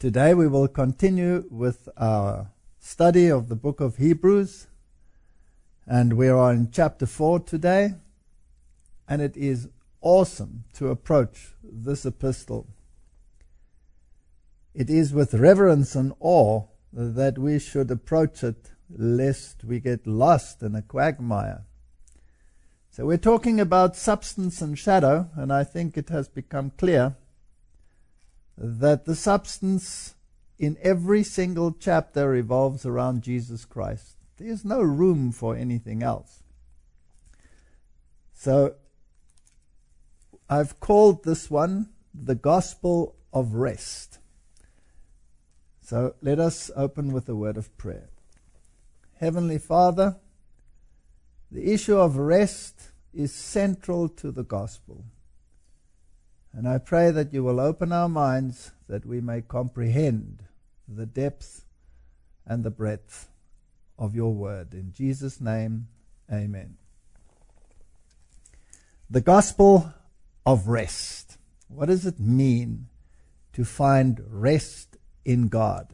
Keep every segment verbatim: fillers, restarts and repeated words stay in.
Today we will continue with our study of the book of Hebrews, and we are in chapter four today, and it is awesome to approach this epistle. It is with reverence and awe that we should approach it, lest we get lost in a quagmire. So we're talking about substance and shadow, and I think it has become clear that the substance in every single chapter revolves around Jesus Christ. There's no room for anything else. So I've called this one the Gospel of Rest. So let us open with a word of prayer. Heavenly Father, the issue of rest is central to the gospel. And I pray that you will open our minds that we may comprehend the depth and the breadth of your word. In Jesus' name, amen. The gospel of rest. What does it mean to find rest in God?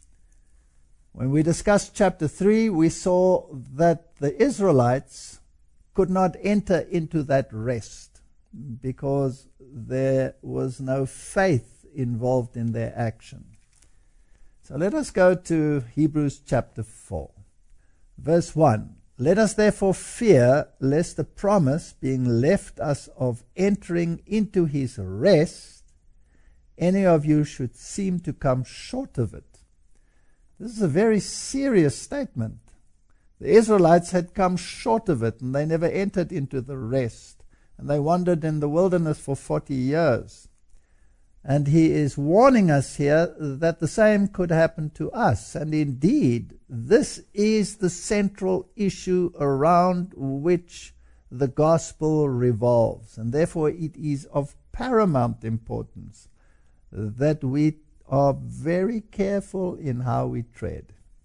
When we discussed chapter three, we saw that the Israelites could not enter into that rest because there was no faith involved in their action. So let us go to Hebrews chapter four, verse one. Let us therefore fear lest the promise being left us of entering into his rest, any of you should seem to come short of it. This is a very serious statement. The Israelites had come short of it, and they never entered into the rest. And they wandered in the wilderness for forty years. And he is warning us here that the same could happen to us. And indeed, this is the central issue around which the gospel revolves. And therefore it is of paramount importance that we are very careful in how we tread.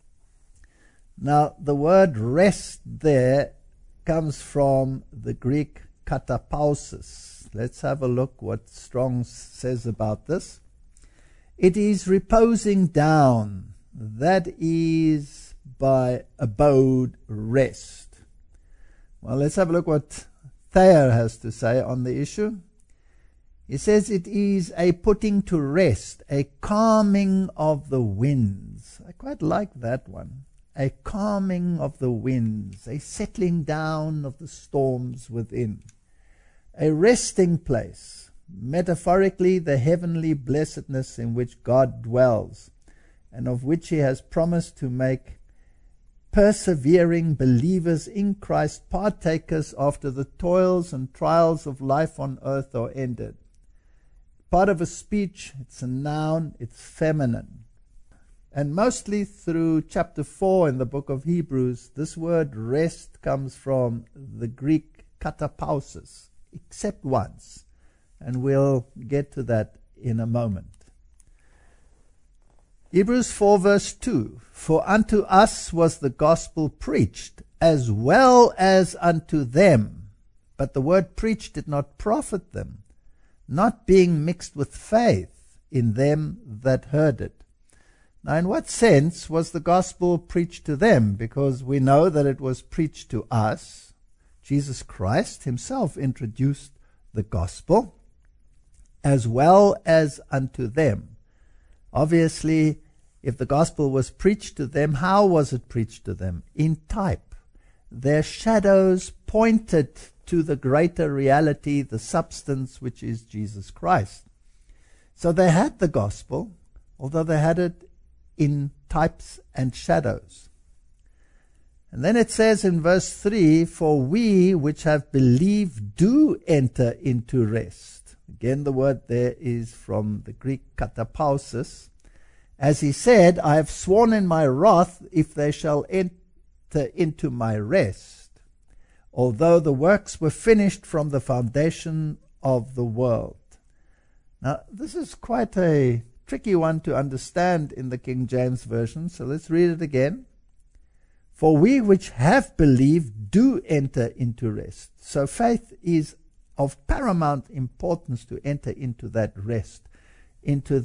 Now, the word rest there comes from the Greek katapausis. Let's have a look what Strong says about this. It is reposing down. That is by abode rest. Well, let's have a look what Thayer has to say on the issue. He says it is a putting to rest, a calming of the winds. I quite like that one. A calming of the winds, a settling down of the storms within. A resting place, metaphorically the heavenly blessedness in which God dwells, and of which he has promised to make persevering believers in Christ partakers after the toils and trials of life on earth are ended. Part of a speech, it's a noun, it's feminine. And mostly through chapter four in the book of Hebrews, this word rest comes from the Greek katapausis, except once. And we'll get to that in a moment. Hebrews four verse two, for unto us was the gospel preached, as well as unto them. But the word preached did not profit them, not being mixed with faith in them that heard it. Now, in what sense was the gospel preached to them? Because we know that it was preached to us. Jesus Christ himself introduced the gospel, as well as unto them. Obviously, if the gospel was preached to them, how was it preached to them? In type. Their shadows pointed to the greater reality, the substance, which is Jesus Christ. So they had the gospel, although they had it in types and shadows. And then it says in verse three, for we which have believed do enter into rest. Again, the word there is from the Greek katapausis. As he said, I have sworn in my wrath, if they shall enter into my rest, although the works were finished from the foundation of the world. Now, this is quite a tricky one to understand in the King James Version, so let's read it again. For we which have believed do enter into rest. So faith is of paramount importance to enter into that rest, into that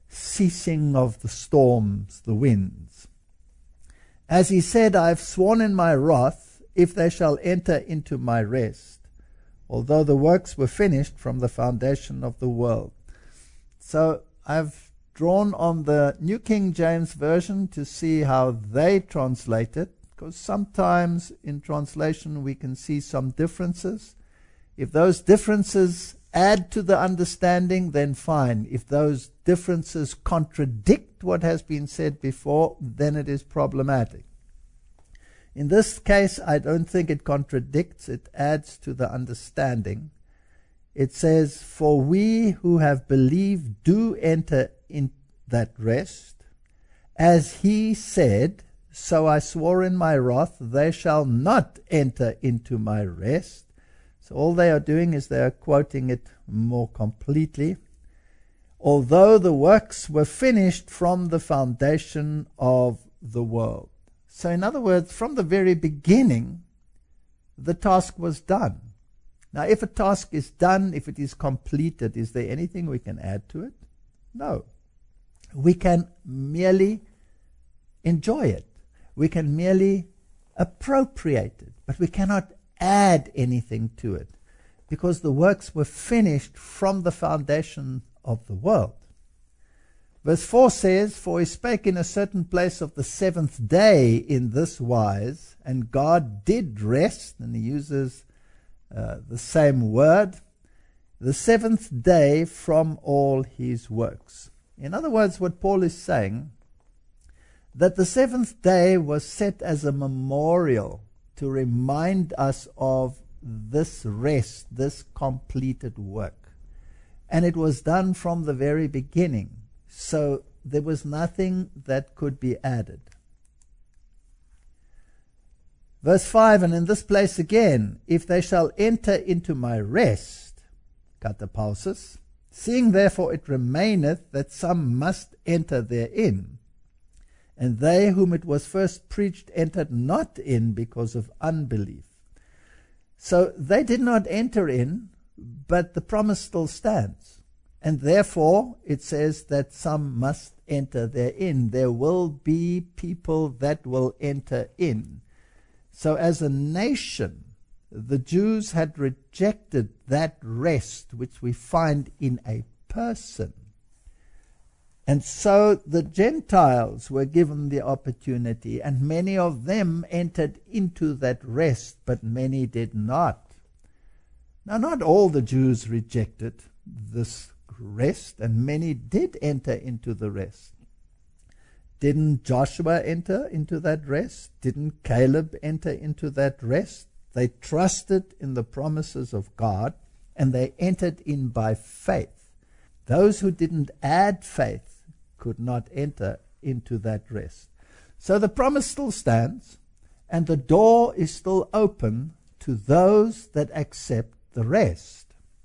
ceasing of the storms, the winds. As he said, I have sworn in my wrath, if they shall enter into my rest, although the works were finished from the foundation of the world. So I've drawn on the New King James Version to see how they translate it, because sometimes in translation we can see some differences. If those differences add to the understanding, then fine. If those differences contradict what has been said before, then it is problematic. In this case, I don't think it contradicts, it adds to the understanding. It says, for we who have believed do enter in that rest. As he said, so I swore in my wrath, they shall not enter into my rest. So all they are doing is they are quoting it more completely. Although the works were finished from the foundation of the world. So in other words, from the very beginning, the task was done. Now, if a task is done, if it is completed, is there anything we can add to it? No. We can merely enjoy it. We can merely appropriate it, but we cannot add anything to it, because the works were finished from the foundation of the world. Verse four says, for he spake in a certain place of the seventh day in this wise, and God did rest, and he uses uh, the same word, the seventh day from all his works. In other words, what Paul is saying, that the seventh day was set as a memorial to remind us of this rest, this completed work. And it was done from the very beginning. So there was nothing that could be added. Verse five, and in this place again, if they shall enter into my rest, katapausis, seeing therefore it remaineth that some must enter therein, and they whom it was first preached entered not in because of unbelief. So they did not enter in, but the promise still stands. And therefore, it says that some must enter therein. There will be people that will enter in. So as a nation, the Jews had rejected that rest which we find in a person. And so the Gentiles were given the opportunity, and many of them entered into that rest, but many did not. Now, not all the Jews rejected this rest, and many did enter into the rest. Didn't Joshua enter into that rest? Didn't Caleb enter into that rest? They trusted in the promises of God, and they entered in by faith. Those who didn't add faith could not enter into that rest. So the promise still stands, and the door is still open to those that accept the rest.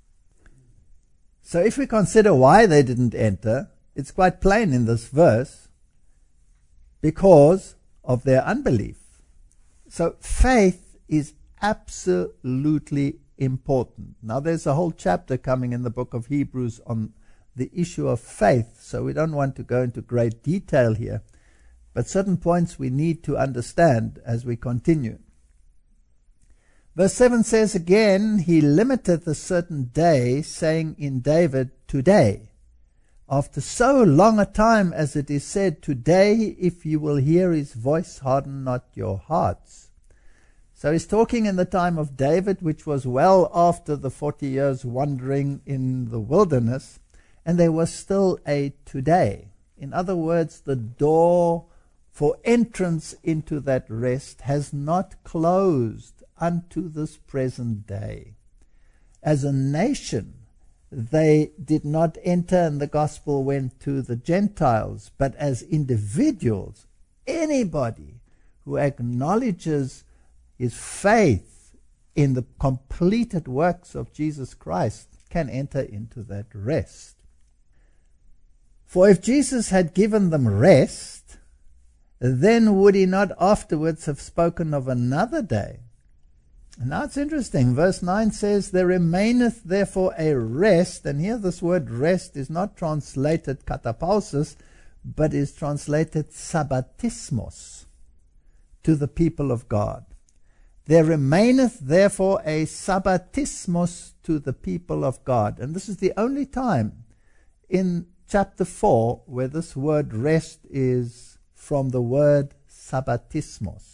So if we consider why they didn't enter, it's quite plain in this verse, because of their unbelief. So faith is absolutely important. Now there's a whole chapter coming in the book of Hebrews on the issue of faith, so we don't want to go into great detail here, but certain points we need to understand as we continue. Verse seven says again, he limiteth a certain day, saying in David, today. After so long a time as it is said, today, if you will hear his voice, harden not your hearts. So he's talking in the time of David, which was well after the forty years wandering in the wilderness, and there was still a today. In other words, the door for entrance into that rest has not closed unto this present day. As a nation, they did not enter and the gospel went to the Gentiles, but as individuals, anybody who acknowledges his faith in the completed works of Jesus Christ can enter into that rest. For if Jesus had given them rest, then would he not afterwards have spoken of another day? Now it's interesting. Verse nine says, there remaineth therefore a rest, and here this word rest is not translated katapausis, but is translated sabbatismos, to the people of God. There remaineth therefore a sabbatismos to the people of God. And this is the only time in chapter four where this word rest is from the word sabbatismos.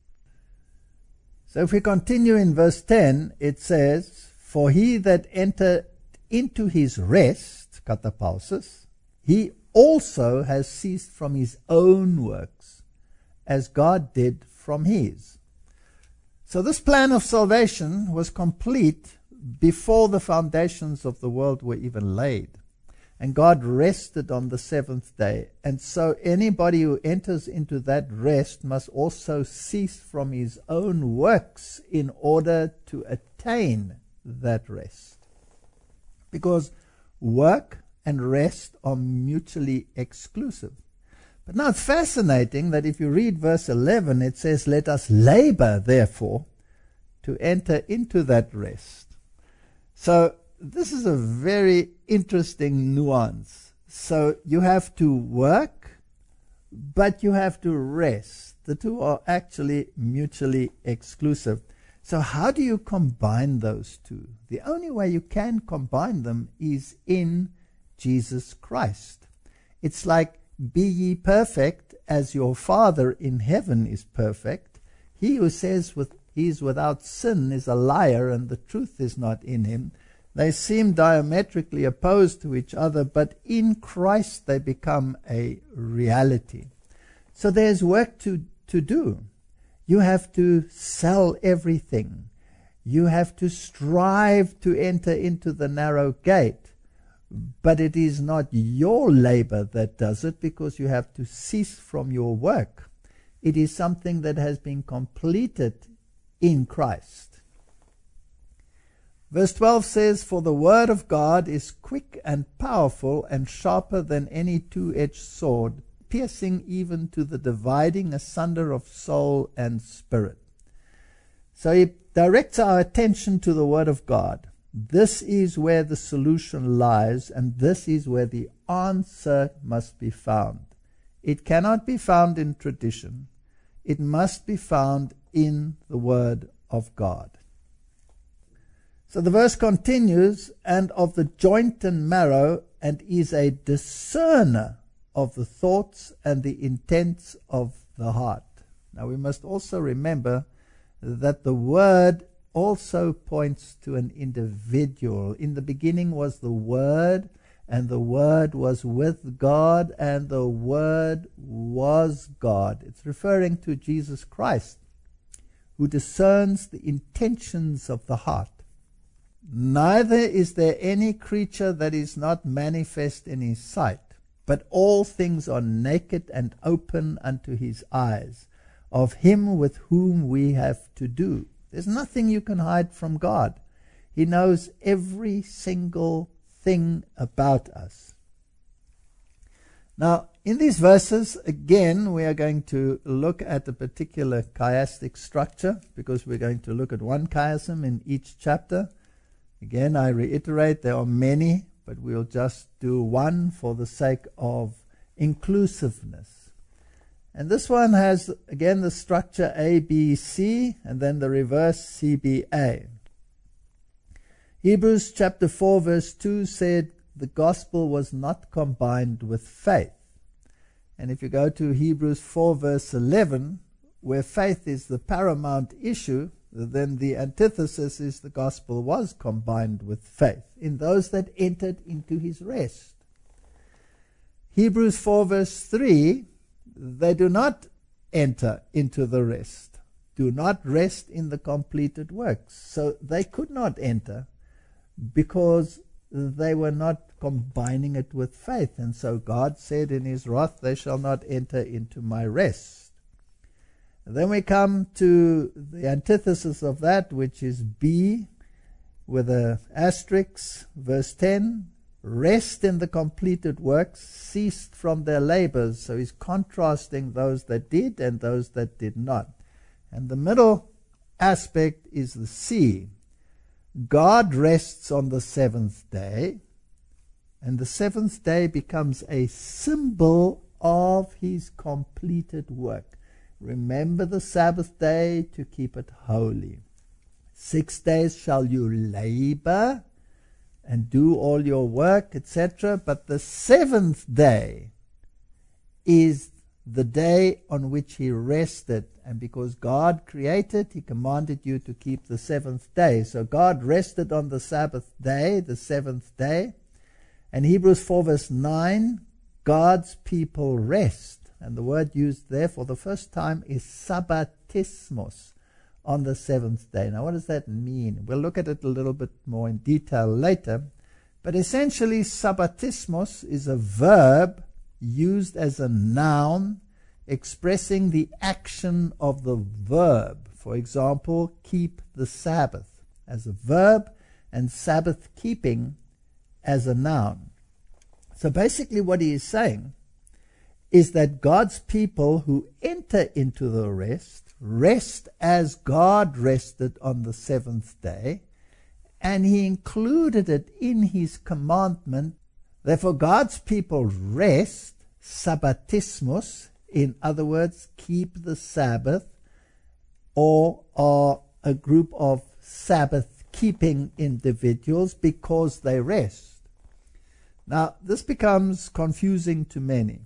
So if we continue in verse ten, it says, for he that entered into his rest, katapausis, he also has ceased from his own works, as God did from his. So this plan of salvation was complete before the foundations of the world were even laid. And God rested on the seventh day. And so anybody who enters into that rest must also cease from his own works in order to attain that rest. Because work and rest are mutually exclusive. But now it's fascinating that if you read verse eleven, it says, let us labor, therefore, to enter into that rest. So this is a very interesting nuance. So you have to work, but you have to rest. The two are actually mutually exclusive. So how do you combine those two? The only way you can combine them is in Jesus Christ. It's like, be ye perfect as your Father in heaven is perfect. He who says with, he is without sin is a liar, and the truth is not in him. They seem diametrically opposed to each other, but in Christ they become a reality. So there's work to, to do. You have to sell everything. You have to strive to enter into the narrow gate. But it is not your labor that does it, because you have to cease from your work. It is something that has been completed in Christ. Verse twelve says, for the word of God is quick and powerful and sharper than any two-edged sword, piercing even to the dividing asunder of soul and spirit. So he directs our attention to the word of God. This is where the solution lies, and this is where the answer must be found. It cannot be found in tradition. It must be found in the word of God. So the verse continues, and of the joint and marrow, and is a discerner of the thoughts and the intents of the heart. Now we must also remember that the word also points to an individual. In the beginning was the Word, and the Word was with God, and the Word was God. It's referring to Jesus Christ, who discerns the intentions of the heart. Neither is there any creature that is not manifest in his sight, but all things are naked and open unto his eyes, of him with whom we have to do. There's nothing you can hide from God. He knows every single thing about us. Now, in these verses, again, we are going to look at a particular chiastic structure, because we're going to look at one chiasm in each chapter. Again, I reiterate, there are many, but we'll just do one for the sake of inclusiveness. And this one has, again, the structure A, B, C, and then the reverse C, B, A. Hebrews chapter four, verse two said, the gospel was not combined with faith. And if you go to Hebrews four, verse eleven, where faith is the paramount issue, then the antithesis is the gospel was combined with faith in those that entered into his rest. Hebrews four, verse three, they do not enter into the rest, do not rest in the completed works. So they could not enter because they were not combining it with faith. And so God said in his wrath, they shall not enter into my rest. And then we come to the antithesis of that, which is B with a asterisk, verse ten. Rest in the completed works, ceased from their labors. So he's contrasting those that did and those that did not. And the middle aspect is the sea. God rests on the seventh day, and the seventh day becomes a symbol of his completed work. Remember the Sabbath day to keep it holy. Six days shall you labor and do all your work, et cetera. But the seventh day is the day on which he rested. And because God created, he commanded you to keep the seventh day. So God rested on the Sabbath day, the seventh day. And Hebrews four verse nine, God's people rest. And the word used there for the first time is sabbatismos, on the seventh day. Now what does that mean? We'll look at it a little bit more in detail later. But essentially, sabbatismos is a verb used as a noun expressing the action of the verb. For example, keep the Sabbath as a verb and Sabbath keeping as a noun. So basically what he is saying is that God's people who enter into the rest, rest as God rested on the seventh day, and he included it in his commandment. Therefore, God's people rest, sabbatismos, in other words, keep the Sabbath, or are a group of Sabbath-keeping individuals because they rest. Now, this becomes confusing to many.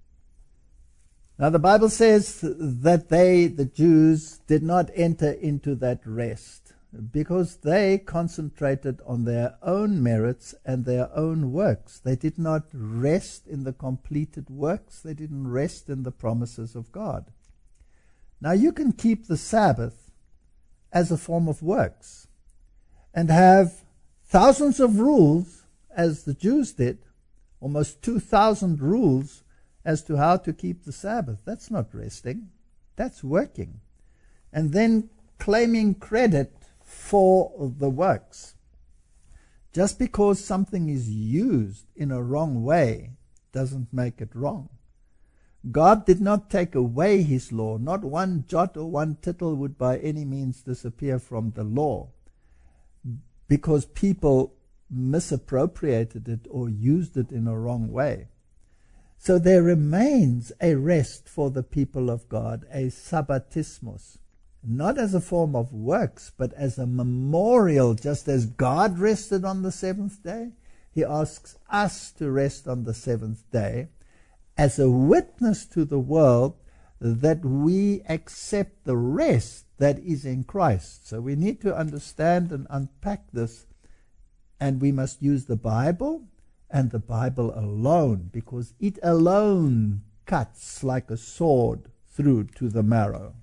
Now, the Bible says that they, the Jews, did not enter into that rest because they concentrated on their own merits and their own works. They did not rest in the completed works. They didn't rest in the promises of God. Now, you can keep the Sabbath as a form of works and have thousands of rules, as the Jews did, almost two thousand rules as to how to keep the Sabbath. That's not resting. That's working. And then claiming credit for the works. Just because something is used in a wrong way doesn't make it wrong. God did not take away his law. Not one jot or one tittle would by any means disappear from the law because people misappropriated it or used it in a wrong way. So there remains a rest for the people of God, a sabbatismos, not as a form of works, but as a memorial. Just as God rested on the seventh day, he asks us to rest on the seventh day as a witness to the world that we accept the rest that is in Christ. So we need to understand and unpack this, and we must use the Bible and the Bible alone, because it alone cuts like a sword through to the marrow.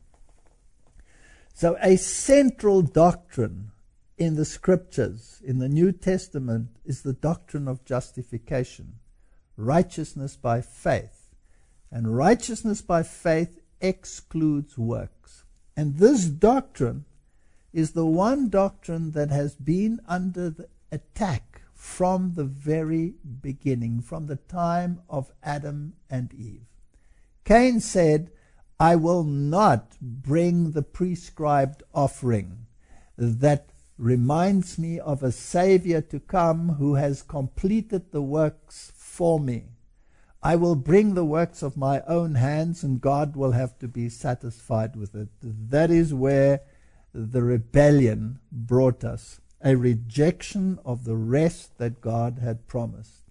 So a central doctrine in the Scriptures, in the New Testament, is the doctrine of justification, righteousness by faith. And righteousness by faith excludes works. And this doctrine is the one doctrine that has been under the attack from the very beginning, from the time of Adam and Eve. Cain said, I will not bring the prescribed offering that reminds me of a Savior to come who has completed the works for me. I will bring the works of my own hands, and God will have to be satisfied with it. That is where the rebellion brought us. A rejection of the rest that God had promised.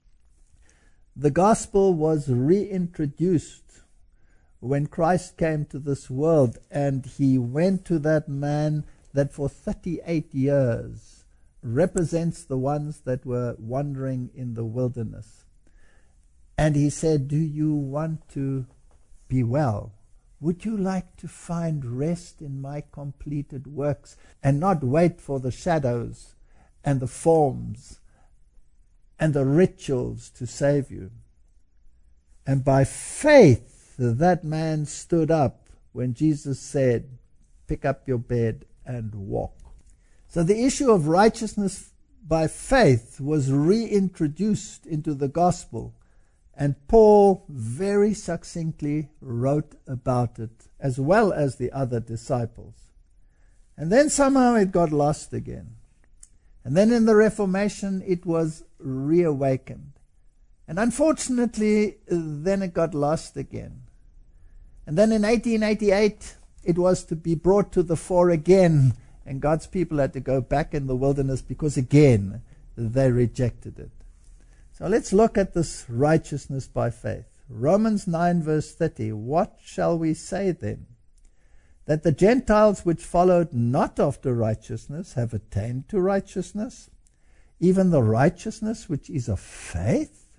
The gospel was reintroduced when Christ came to this world, and he went to that man that for thirty-eight years represents the ones that were wandering in the wilderness. And he said, do you want to be well? Would you like to find rest in my completed works and not wait for the shadows and the forms and the rituals to save you? And by faith, that man stood up when Jesus said, pick up your bed and walk. So the issue of righteousness by faith was reintroduced into the gospel. And Paul very succinctly wrote about it, as well as the other disciples. And then somehow it got lost again. And then in the Reformation it was reawakened. And unfortunately, then it got lost again. And then in eighteen eighty-eight, it was to be brought to the fore again, and God's people had to go back in the wilderness because again, they rejected it. So let's look at this righteousness by faith. Romans nine verse thirty, what shall we say then? That the Gentiles which followed not after righteousness have attained to righteousness, even the righteousness which is of faith?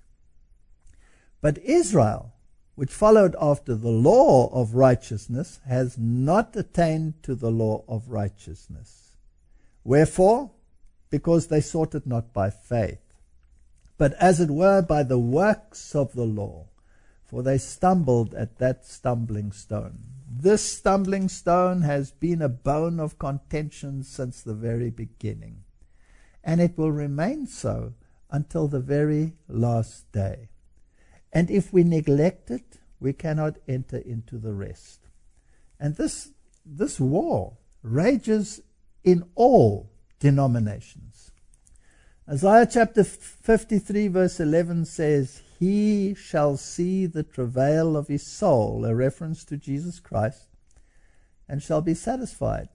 But Israel, which followed after the law of righteousness, has not attained to the law of righteousness. Wherefore? Because they sought it not by faith, but as it were by the works of the law, for they stumbled at that stumbling stone. This stumbling stone has been a bone of contention since the very beginning, and it will remain so until the very last day. And if we neglect it, we cannot enter into the rest. And this, this war rages in all denominations. Isaiah chapter fifty-three verse eleven says, he shall see the travail of his soul, a reference to Jesus Christ, and shall be satisfied.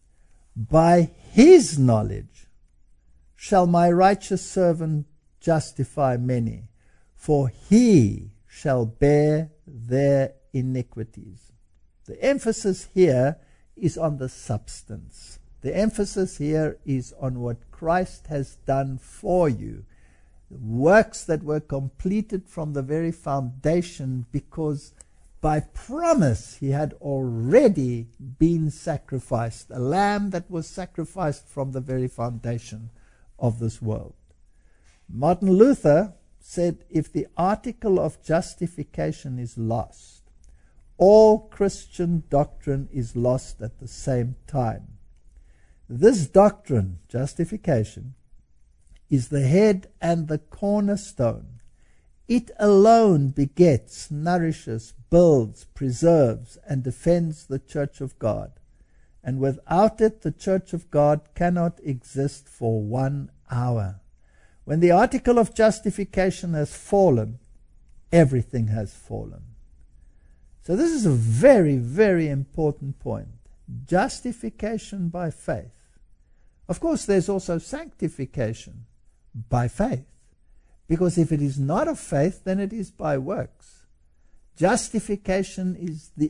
By his knowledge shall my righteous servant justify many, for he shall bear their iniquities. The emphasis here is on the substance. The emphasis here is on what Christ has done for you. Works that were completed from the very foundation, because by promise he had already been sacrificed, a lamb that was sacrificed from the very foundation of this world. Martin Luther said, if the article of justification is lost, all Christian doctrine is lost at the same time. This doctrine, justification, is the head and the cornerstone. It alone begets, nourishes, builds, preserves, and defends the church of God. And without it, the church of God cannot exist for one hour. When the article of justification has fallen, everything has fallen. So this is a very, very important point. Justification by faith. Of course, there's also sanctification by faith. Because if it is not of faith, then it is by works. Justification is the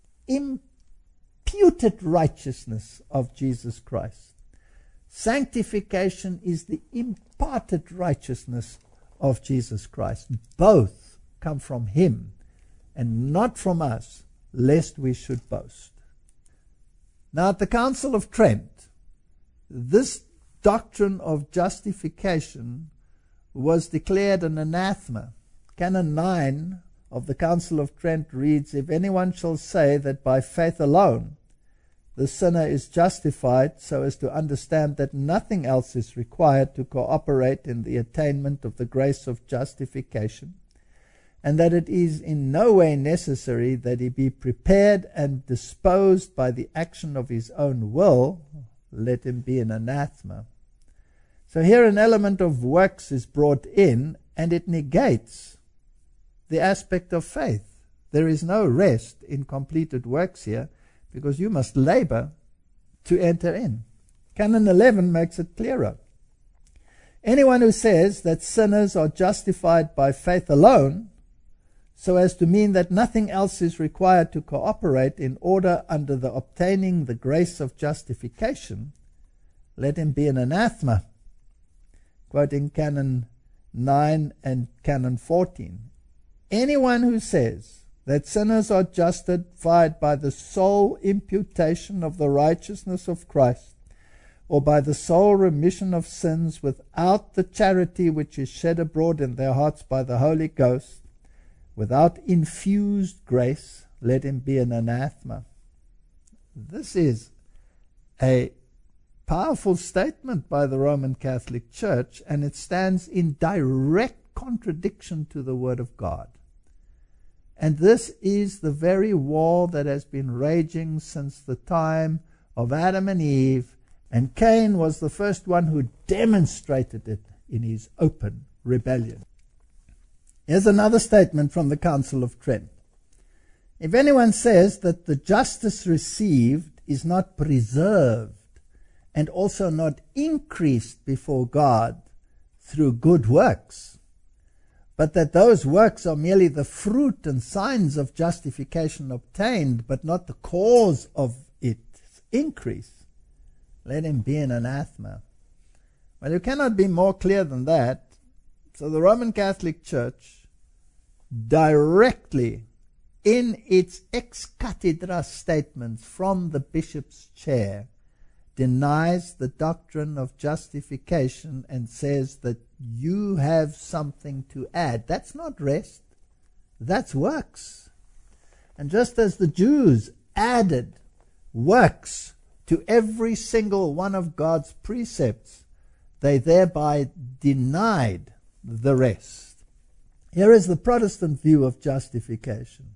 imputed righteousness of Jesus Christ. Sanctification is the imparted righteousness of Jesus Christ. Both come from him and not from us, lest we should boast. Now, at the Council of Trent, this doctrine of justification was declared an anathema. Canon nine of the Council of Trent reads, if anyone shall say that by faith alone the sinner is justified, so as to understand that nothing else is required to cooperate in the attainment of the grace of justification, and that it is in no way necessary that he be prepared and disposed by the action of his own will, let him be an anathema. So here an element of works is brought in, and it negates the aspect of faith. There is no rest in completed works here, because you must labor to enter in. Canon eleven makes it clearer. Anyone who says that sinners are justified by faith alone, so as to mean that nothing else is required to cooperate in order under the obtaining the grace of justification, let him be an anathema. Quoting Canon nine and Canon fourteen. Anyone who says that sinners are justified by the sole imputation of the righteousness of Christ, or by the sole remission of sins without the charity which is shed abroad in their hearts by the Holy Ghost, without infused grace, let him be an anathema. This is a powerful statement by the Roman Catholic Church, and it stands in direct contradiction to the Word of God. And this is the very war that has been raging since the time of Adam and Eve, and Cain was the first one who demonstrated it in his open rebellion. Here's another statement from the Council of Trent. If anyone says that the justice received is not preserved and also not increased before God through good works, but that those works are merely the fruit and signs of justification obtained, but not the cause of its increase, let him be an anathema. Well, you cannot be more clear than that. So the Roman Catholic Church directly in its ex cathedra statements from the bishop's chair denies the doctrine of justification and says that you have something to add. That's not rest. That's works. And just as the Jews added works to every single one of God's precepts, they thereby denied the rest. Here is the Protestant view of justification.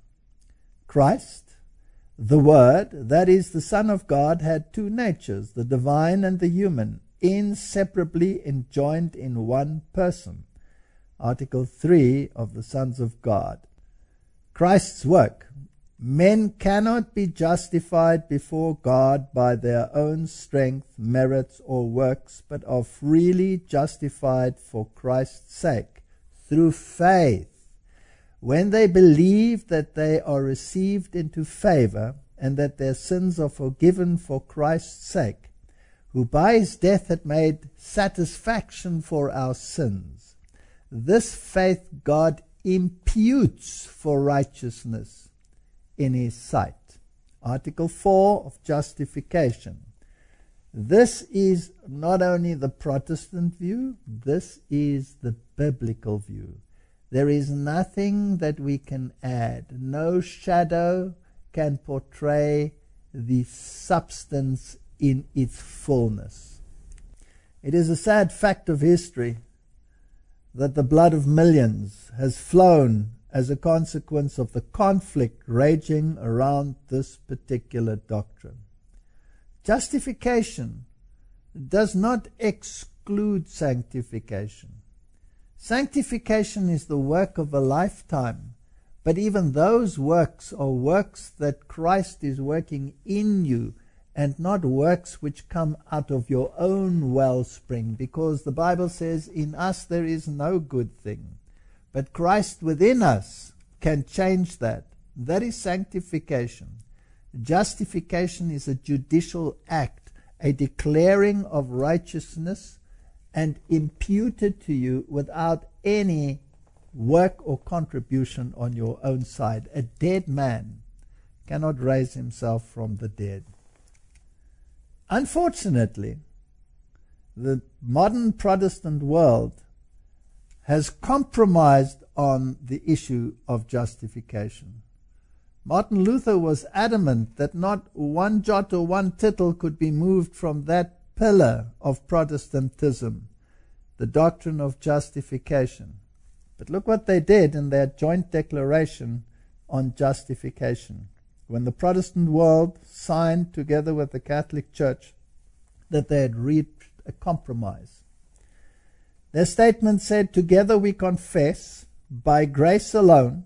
Christ, the Word, that is, the Son of God, had two natures, the divine and the human, inseparably enjoined in one person. Article three of the Sons of God. Christ's work. Men cannot be justified before God by their own strength, merits, or works, but are freely justified for Christ's sake, through faith, when they believe that they are received into favor and that their sins are forgiven for Christ's sake, who by his death had made satisfaction for our sins. This faith God imputes for righteousness in his sight. Article four of justification. This is not only the Protestant view, this is the biblical view. There is nothing that we can add. No shadow can portray the substance in its fullness. It is a sad fact of history that the blood of millions has flown as a consequence of the conflict raging around this particular doctrine. Justification does not exclude sanctification. Sanctification is the work of a lifetime, but even those works are works that Christ is working in you and not works which come out of your own wellspring, because the Bible says, in us there is no good thing, but Christ within us can change that. That is sanctification. Justification is a judicial act, a declaring of righteousness and imputed to you without any work or contribution on your own side. A dead man cannot raise himself from the dead. Unfortunately, the modern Protestant world has compromised on the issue of justification. Martin Luther was adamant that not one jot or one tittle could be moved from that pillar of Protestantism, the doctrine of justification. But look what they did in their joint declaration on justification. When the Protestant world signed together with the Catholic Church that they had reached a compromise. Their statement said, "Together we confess, by grace alone,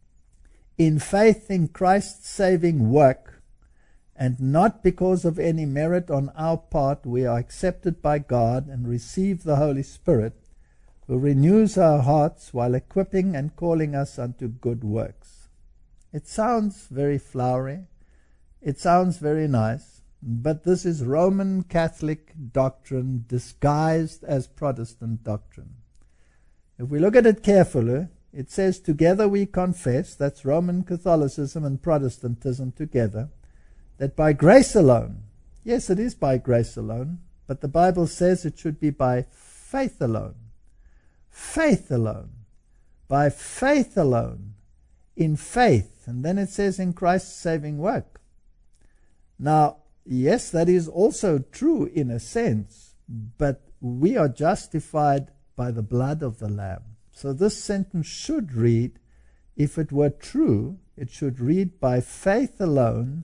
in faith in Christ's saving work, and not because of any merit on our part, we are accepted by God and receive the Holy Spirit, who renews our hearts while equipping and calling us unto good works." It sounds very flowery. It sounds very nice. But this is Roman Catholic doctrine disguised as Protestant doctrine. If we look at it carefully, it says, "Together we confess," that's Roman Catholicism and Protestantism together, "that by grace alone," yes, it is by grace alone, but the Bible says it should be by faith alone. Faith alone. By faith alone. In faith. And then it says in Christ's saving work. Now, yes, that is also true in a sense, but we are justified by the blood of the Lamb. So this sentence should read, if it were true, it should read, "By faith alone,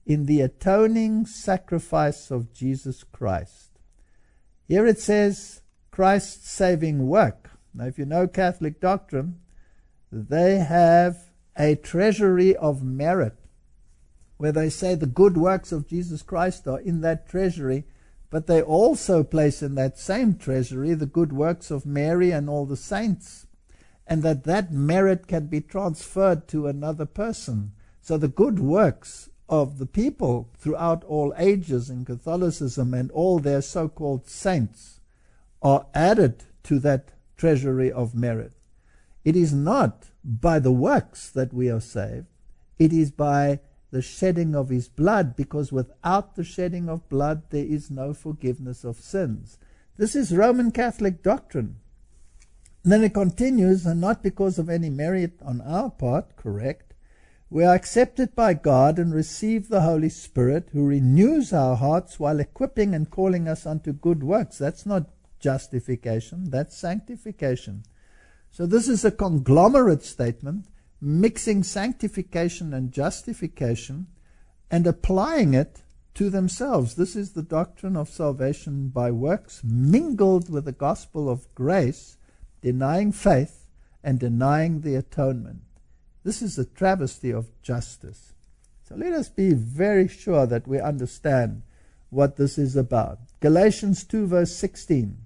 in the atoning sacrifice of Jesus Christ. Here it says Christ's saving work. Now, if you know Catholic doctrine, they have a treasury of merit, where they say the good works of Jesus Christ are in that treasury, but they also place in that same treasury the good works of Mary and all the saints, and that that merit can be transferred to another person. So the good works of the people throughout all ages in Catholicism and all their so-called saints are added to that treasury of merit. It is not by the works that we are saved. It is by the shedding of his blood, because without the shedding of blood there is no forgiveness of sins. This is Roman Catholic doctrine. And then it continues, and not because of any merit on our part, correct. We are accepted by God and receive the Holy Spirit, who renews our hearts while equipping and calling us unto good works. That's not justification, that's sanctification. So this is a conglomerate statement, mixing sanctification and justification and applying it to themselves. This is the doctrine of salvation by works, mingled with the gospel of grace, denying faith and denying the atonement. This is a travesty of justice. So let us be very sure that we understand what this is about. Galatians two verse sixteen.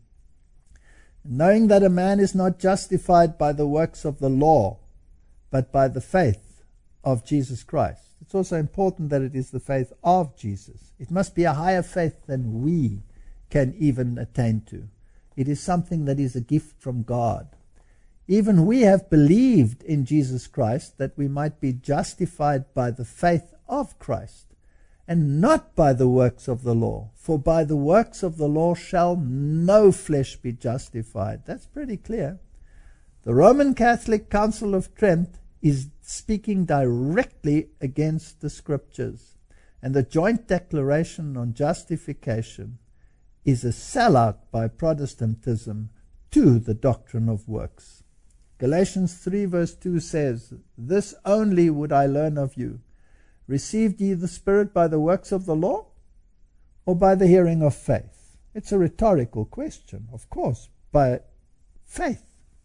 Knowing that a man is not justified by the works of the law, but by the faith of Jesus Christ. It's also important that it is the faith of Jesus. It must be a higher faith than we can even attain to. It is something that is a gift from God. Even we have believed in Jesus Christ that we might be justified by the faith of Christ, and not by the works of the law. For by the works of the law shall no flesh be justified. That's pretty clear. The Roman Catholic Council of Trent is speaking directly against the Scriptures. And the joint declaration on justification is a sellout by Protestantism to the doctrine of works. Galatians three verse two says, This only would I learn of you. Received ye the Spirit by the works of the law, or by the hearing of faith? It's a rhetorical question, of course, by faith.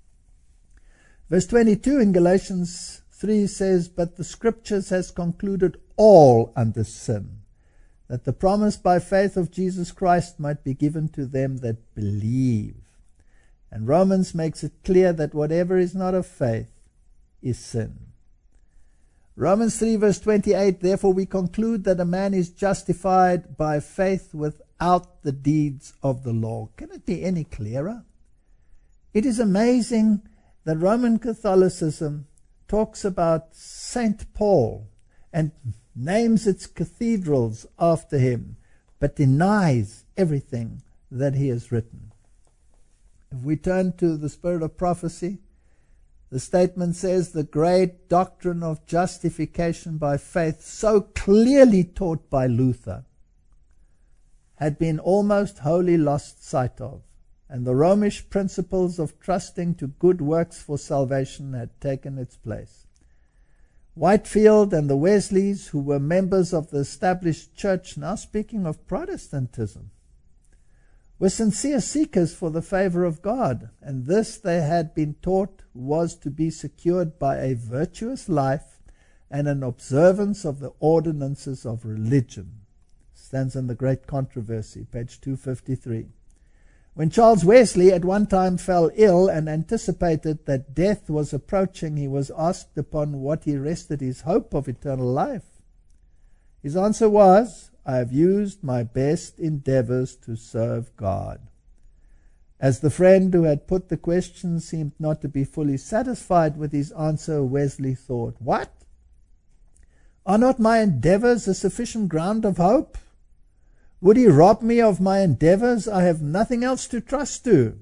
Verse twenty-two in Galatians three says, But the Scriptures has concluded all under sin, that the promise by faith of Jesus Christ might be given to them that believe. And Romans makes it clear that whatever is not of faith is sin. Romans three verse twenty-eight, Therefore we conclude that a man is justified by faith without the deeds of the law. Can it be any clearer? It is amazing that Roman Catholicism talks about Saint Paul and names its cathedrals after him, but denies everything that he has written. If we turn to the Spirit of Prophecy, the statement says, The great doctrine of justification by faith, so clearly taught by Luther, had been almost wholly lost sight of, and the Romish principles of trusting to good works for salvation had taken its place. Whitefield and the Wesleys, who were members of the established church, now speaking of Protestantism, were sincere seekers for the favor of God, and this they had been taught was to be secured by a virtuous life and an observance of the ordinances of religion. Stands in the Great Controversy, page two fifty-three. When Charles Wesley at one time fell ill and anticipated that death was approaching, he was asked upon what he rested his hope of eternal life. His answer was, I have used my best endeavors to serve God. As the friend who had put the question seemed not to be fully satisfied with his answer, Wesley thought, What? Are not my endeavors a sufficient ground of hope? Would he rob me of my endeavors? I have nothing else to trust to.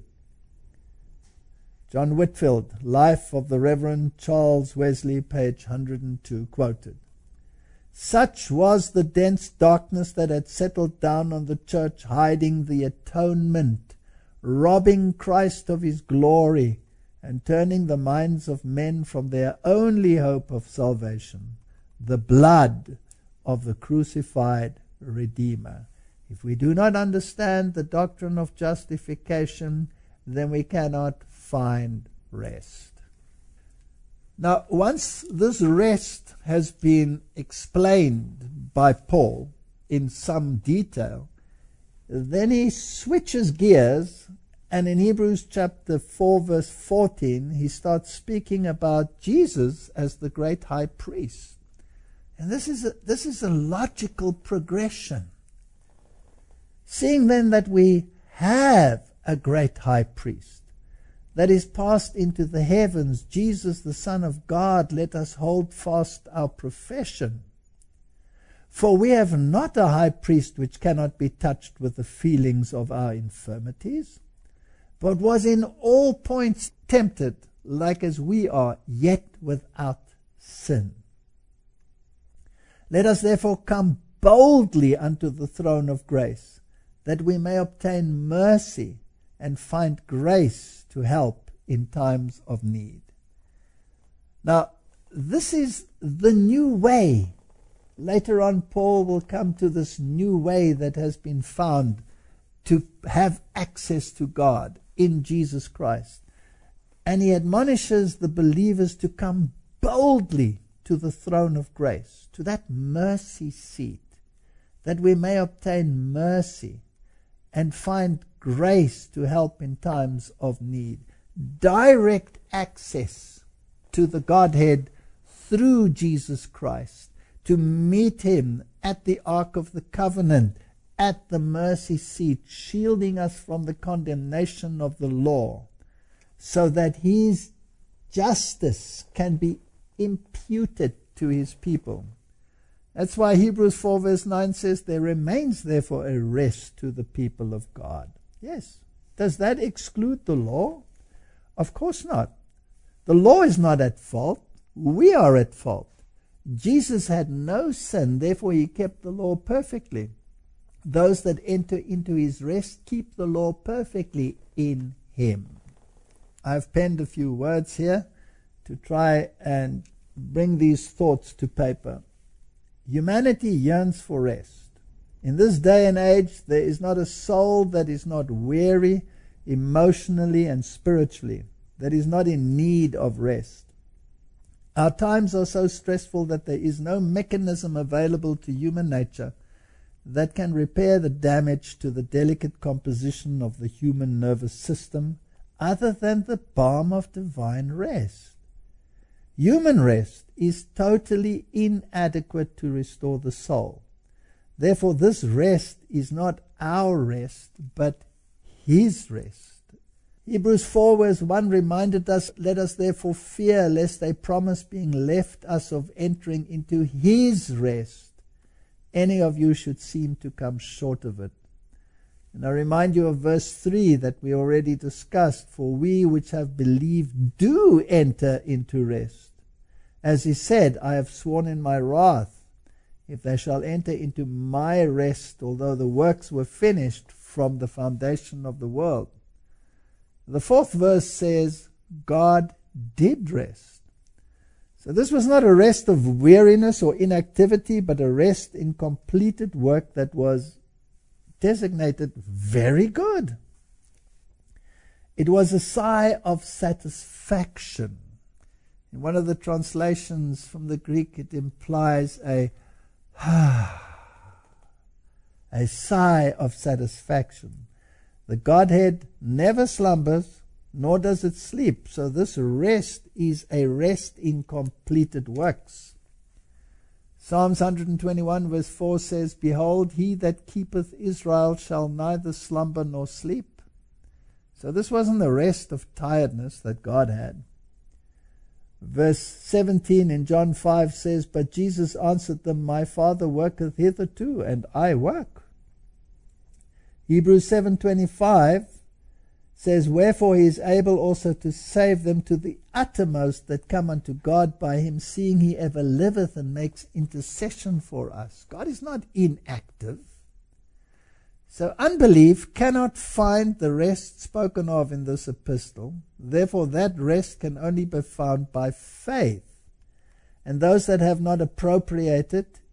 John Whitfield, Life of the Reverend Charles Wesley, page one hundred two, quoted. Such was the dense darkness that had settled down on the church, hiding the atonement, robbing Christ of his glory, and turning the minds of men from their only hope of salvation, the blood of the crucified Redeemer. If we do not understand the doctrine of justification, then we cannot find rest. Now, once this rest has been explained by Paul in some detail, then he switches gears, and in Hebrews chapter four, verse fourteen, he starts speaking about Jesus as the great high priest. And this is a, this is a logical progression. Seeing then that we have a great high priest that is passed into the heavens, Jesus the Son of God, let us hold fast our profession. For we have not a high priest which cannot be touched with the feelings of our infirmities, but was in all points tempted, like as we are, yet without sin. Let us therefore come boldly unto the throne of grace, that we may obtain mercy and find grace to help in times of need. Now, this is the new way. Later on, Paul will come to this new way that has been found to have access to God in Jesus Christ. And he admonishes the believers to come boldly to the throne of grace, to that mercy seat, that we may obtain mercy and find grace to help in times of need. Direct access to the Godhead through Jesus Christ, to meet him at the Ark of the Covenant, at the mercy seat, shielding us from the condemnation of the law, so that his justice can be imputed to his people. That's why Hebrews four verse nine says, there remains therefore a rest to the people of God. Yes. Does that exclude the law? Of course not. The law is not at fault. We are at fault. Jesus had no sin, therefore he kept the law perfectly. Those that enter into his rest keep the law perfectly in him. I've penned a few words here to try and bring these thoughts to paper. Humanity yearns for rest. In this day and age, there is not a soul that is not weary emotionally and spiritually, that is not in need of rest. Our times are so stressful that there is no mechanism available to human nature that can repair the damage to the delicate composition of the human nervous system other than the balm of divine rest. Human rest is totally inadequate to restore the soul. Therefore, this rest is not our rest, but his rest. Hebrews four verse one reminded us, let us therefore fear lest a promise being left us of entering into his rest, any of you should seem to come short of it. And I remind you of verse three that we already discussed, for we which have believed do enter into rest. As he said, I have sworn in my wrath, if they shall enter into my rest, although the works were finished from the foundation of the world. The fourth verse says, God did rest. So this was not a rest of weariness or inactivity, but a rest in completed work that was designated very good. It was a sigh of satisfaction. In one of the translations from the Greek, it implies a a sigh of satisfaction. The Godhead never slumbers, nor does it sleep. So this rest is a rest in completed works. Psalms one twenty-one verse four says, behold, he that keepeth Israel shall neither slumber nor sleep. So this wasn't the rest of tiredness that God had. Verse seventeen in John five says, but Jesus answered them, my Father worketh hitherto, and I work. Hebrews seven twenty-five says, wherefore he is able also to save them to the uttermost that come unto God by him, seeing he ever liveth and makes intercession for us. God is not inactive. So unbelief cannot find the rest spoken of in this epistle. Therefore that rest can only be found by faith. And those that have not appropriated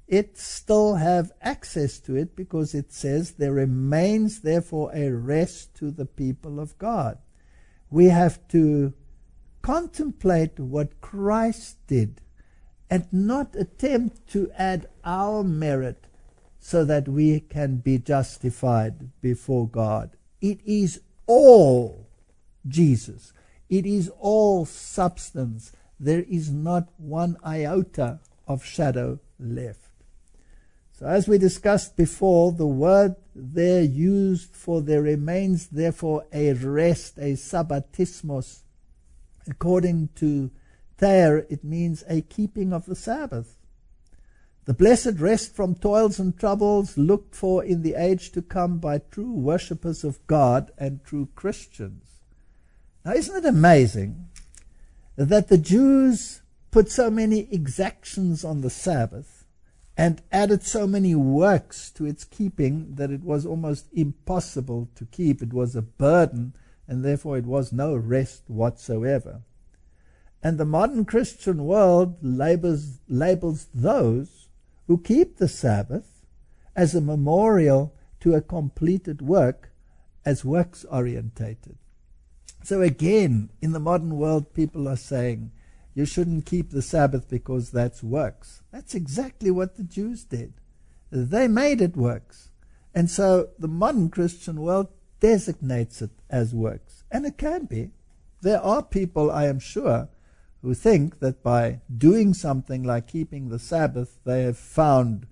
it still have access to it, because it says there remains therefore a rest to the people of God. We have to contemplate what Christ did and not attempt to add our merit so that we can be justified before God. It is all Jesus. It is all substance. There is not one iota of shadow left. So as we discussed before, the word there used for there remains therefore a rest, a sabbatismos. According to Thayer, it means a keeping of the Sabbath. The blessed rest from toils and troubles looked for in the age to come by true worshippers of God and true Christians. Now, isn't it amazing that the Jews put so many exactions on the Sabbath and added so many works to its keeping that it was almost impossible to keep? It was a burden, and therefore it was no rest whatsoever. And the modern Christian world labels, labels those who keep the Sabbath as a memorial to a completed work as works orientated. So again, in the modern world, people are saying, you shouldn't keep the Sabbath because that's works. That's exactly what the Jews did. They made it works. And so the modern Christian world designates it as works. And it can be. There are people, I am sure, who think that by doing something like keeping the Sabbath, they have found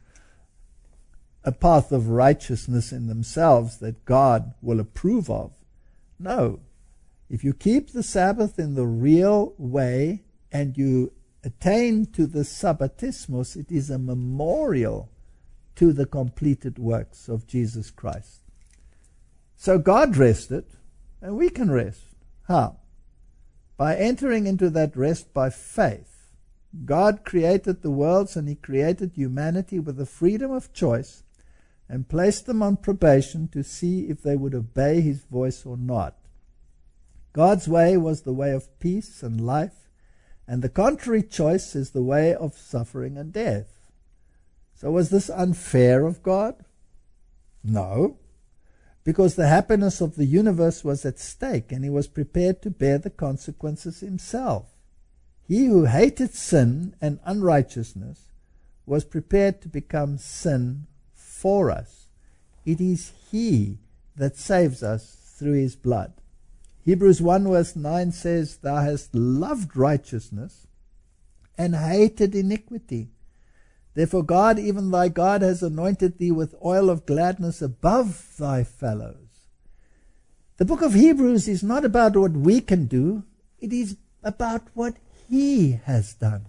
a path of righteousness in themselves that God will approve of. No. If you keep the Sabbath in the real way and you attain to the sabbatismos, it is a memorial to the completed works of Jesus Christ. So God rested, and we can rest. How? By entering into that rest by faith. God created the worlds, and He created humanity with the freedom of choice and placed them on probation to see if they would obey His voice or not. God's way was the way of peace and life, and the contrary choice is the way of suffering and death. So was this unfair of God? No, because the happiness of the universe was at stake, and He was prepared to bear the consequences Himself. He who hated sin and unrighteousness was prepared to become sin for us. It is He that saves us through His blood. Hebrews one verse nine says, Thou hast loved righteousness and hated iniquity. Therefore God, even thy God, has anointed thee with oil of gladness above thy fellows. The book of Hebrews is not about what we can do. It is about what He has done.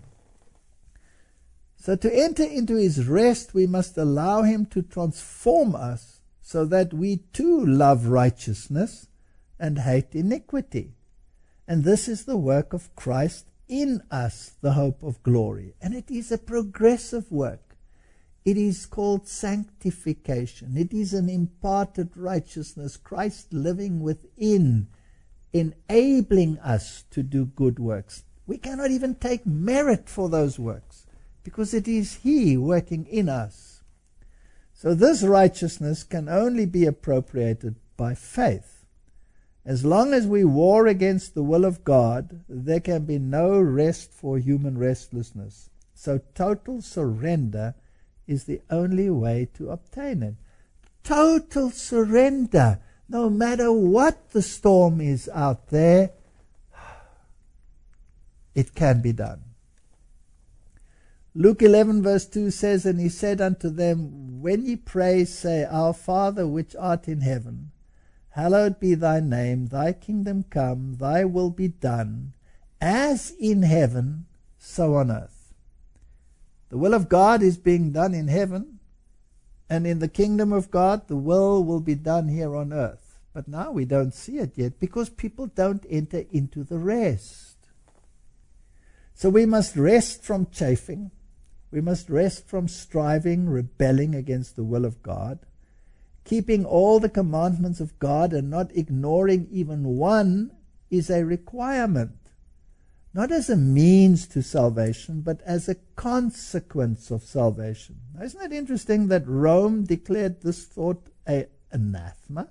So to enter into His rest, we must allow Him to transform us so that we too love righteousness and hate iniquity. And this is the work of Christ in us, the hope of glory. And it is a progressive work. It is called sanctification. It is an imparted righteousness, Christ living within, enabling us to do good works. We cannot even take merit for those works, because it is He working in us. So this righteousness can only be appropriated by faith. As long as we war against the will of God, there can be no rest for human restlessness. So total surrender is the only way to obtain it. Total surrender. No matter what the storm is out there, it can be done. Luke eleven verse two says, And He said unto them, When ye pray, say, Our Father which art in heaven, hallowed be thy name, thy kingdom come, thy will be done, as in heaven, so on earth. The will of God is being done in heaven, and in the kingdom of God, the will will be done here on earth. But now we don't see it yet, because people don't enter into the rest. So we must rest from chafing. We must rest from striving, rebelling against the will of God. Keeping all the commandments of God and not ignoring even one is a requirement. not as a means to salvation, but as a consequence of salvation. Now, isn't it interesting that Rome declared this thought a anathema?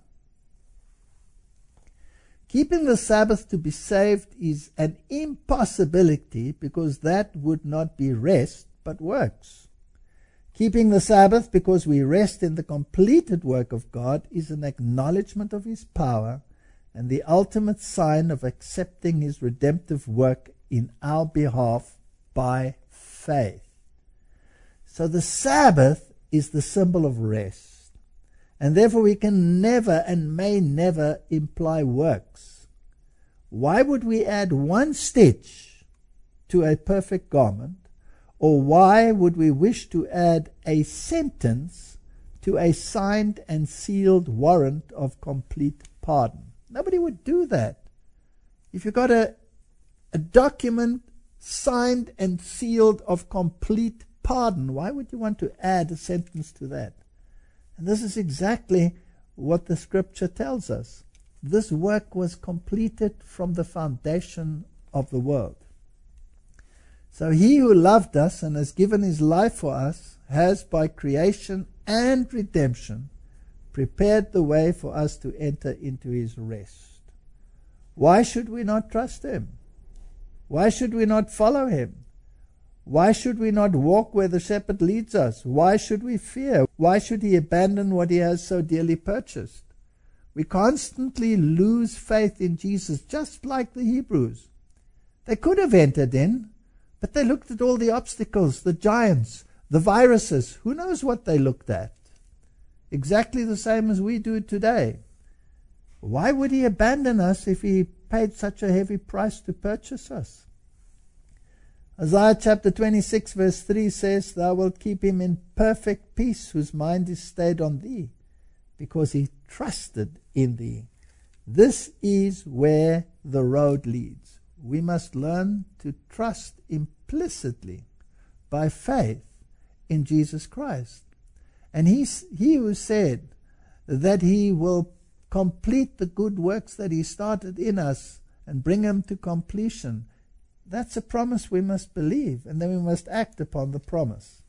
Keeping the Sabbath to be saved is an impossibility, because that would not be rest, but works. Keeping the Sabbath because we rest in the completed work of God is an acknowledgement of His power and the ultimate sign of accepting His redemptive work in our behalf by faith. So the Sabbath is the symbol of rest, and therefore we can never and may never imply works. Why would we add one stitch to a perfect garment? Or why would we wish to add a sentence to a signed and sealed warrant of complete pardon? Nobody would do that. If you've got a, a document signed and sealed of complete pardon, why would you want to add a sentence to that? And this is exactly what the Scripture tells us. This work was completed from the foundation of the world. So He who loved us and has given His life for us has, by creation and redemption, prepared the way for us to enter into His rest. Why should we not trust Him? Why should we not follow Him? Why should we not walk where the shepherd leads us? Why should we fear? Why should He abandon what He has so dearly purchased? We constantly lose faith in Jesus, just like the Hebrews. They could have entered in, but they looked at all the obstacles, the giants, the viruses. Who knows what they looked at? Exactly the same as we do today. Why would He abandon us if He paid such a heavy price to purchase us? Isaiah chapter twenty-six verse three says, Thou wilt keep him in perfect peace, whose mind is stayed on Thee, because he trusted in Thee. This is where the road leads. We must learn to trust implicitly by faith in Jesus Christ. And he, he who said that He will complete the good works that He started in us and bring them to completion, that's a promise we must believe, and then we must act upon the promise.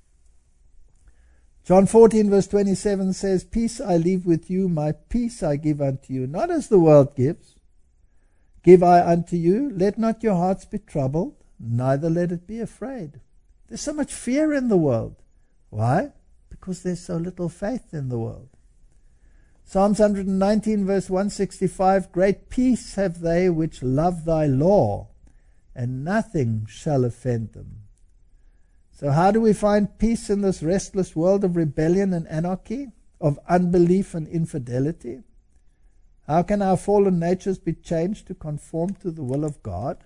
John fourteen verse twenty-seven says, Peace I leave with you, my peace I give unto you, not as the world gives, give I unto you. Let not your hearts be troubled, neither let it be afraid. There's so much fear in the world. Why? Because there's so little faith in the world. Psalms one nineteen verse one sixty-five, Great peace have they which love Thy law, and nothing shall offend them. So how do we find peace in this restless world of rebellion and anarchy, of unbelief and infidelity? How can our fallen natures be changed to conform to the will of God?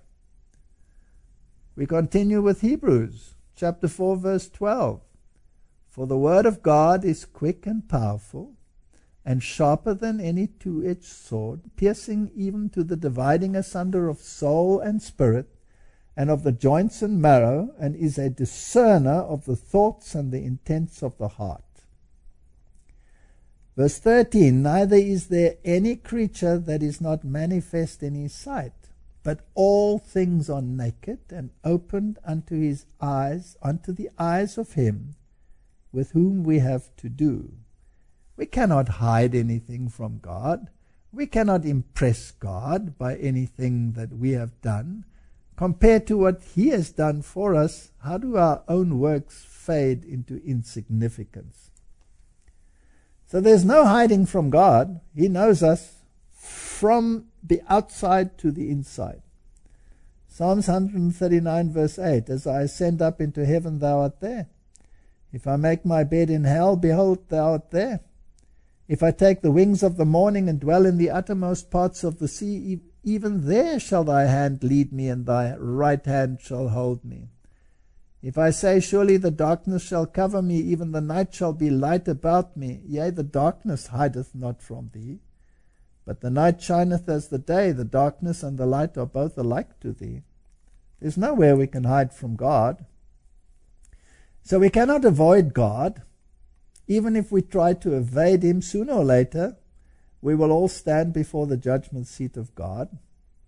We continue with Hebrews chapter four verse twelve. For the word of God is quick and powerful, and sharper than any two-edged sword, piercing even to the dividing asunder of soul and spirit, and of the joints and marrow, and is a discerner of the thoughts and the intents of the heart. Verse thirteen, Neither is there any creature that is not manifest in His sight, but all things are naked and opened unto His eyes, unto the eyes of Him with whom we have to do. We cannot hide anything from God. We cannot impress God by anything that we have done. Compared to what He has done for us, how do our own works fade into insignificance? So there's no hiding from God. He knows us from the outside to the inside. Psalms one thirty-nine verse eight, As I ascend up into heaven, Thou art there. If I make my bed in hell, behold, Thou art there. If I take the wings of the morning and dwell in the uttermost parts of the sea, even there shall Thy hand lead me, and Thy right hand shall hold me. If I say, Surely the darkness shall cover me, even the night shall be light about me, yea, the darkness hideth not from Thee. But the night shineth as the day, the darkness and the light are both alike to Thee. There's nowhere we can hide from God. So we cannot avoid God. Even if we try to evade Him, sooner or later we will all stand before the judgment seat of God.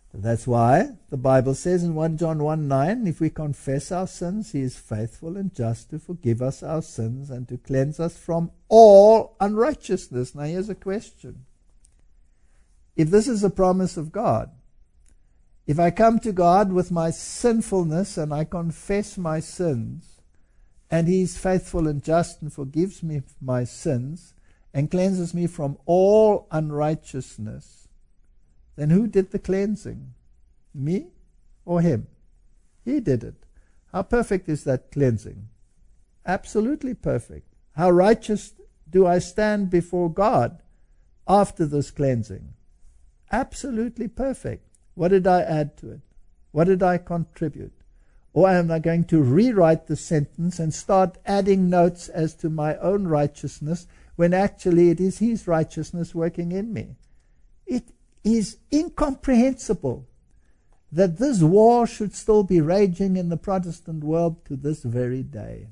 That's why the Bible says in First John one nine, if we confess our sins, he is faithful and just to forgive us our sins and to cleanse us from all unrighteousness. Now here's a question. If this is a promise of God, if I come to God with my sinfulness and I confess my sins, and he is faithful and just and forgives me my sins and cleanses me from all unrighteousness, then who did the cleansing? Me or him? He did it. How perfect is that cleansing? Absolutely perfect. How righteous do I stand before God after this cleansing? Absolutely perfect. What did I add to it? What did I contribute? Or am I going to rewrite the sentence and start adding notes as to my own righteousness when actually it is his righteousness working in me? It is incomprehensible that this war should still be raging in the Protestant world to this very day.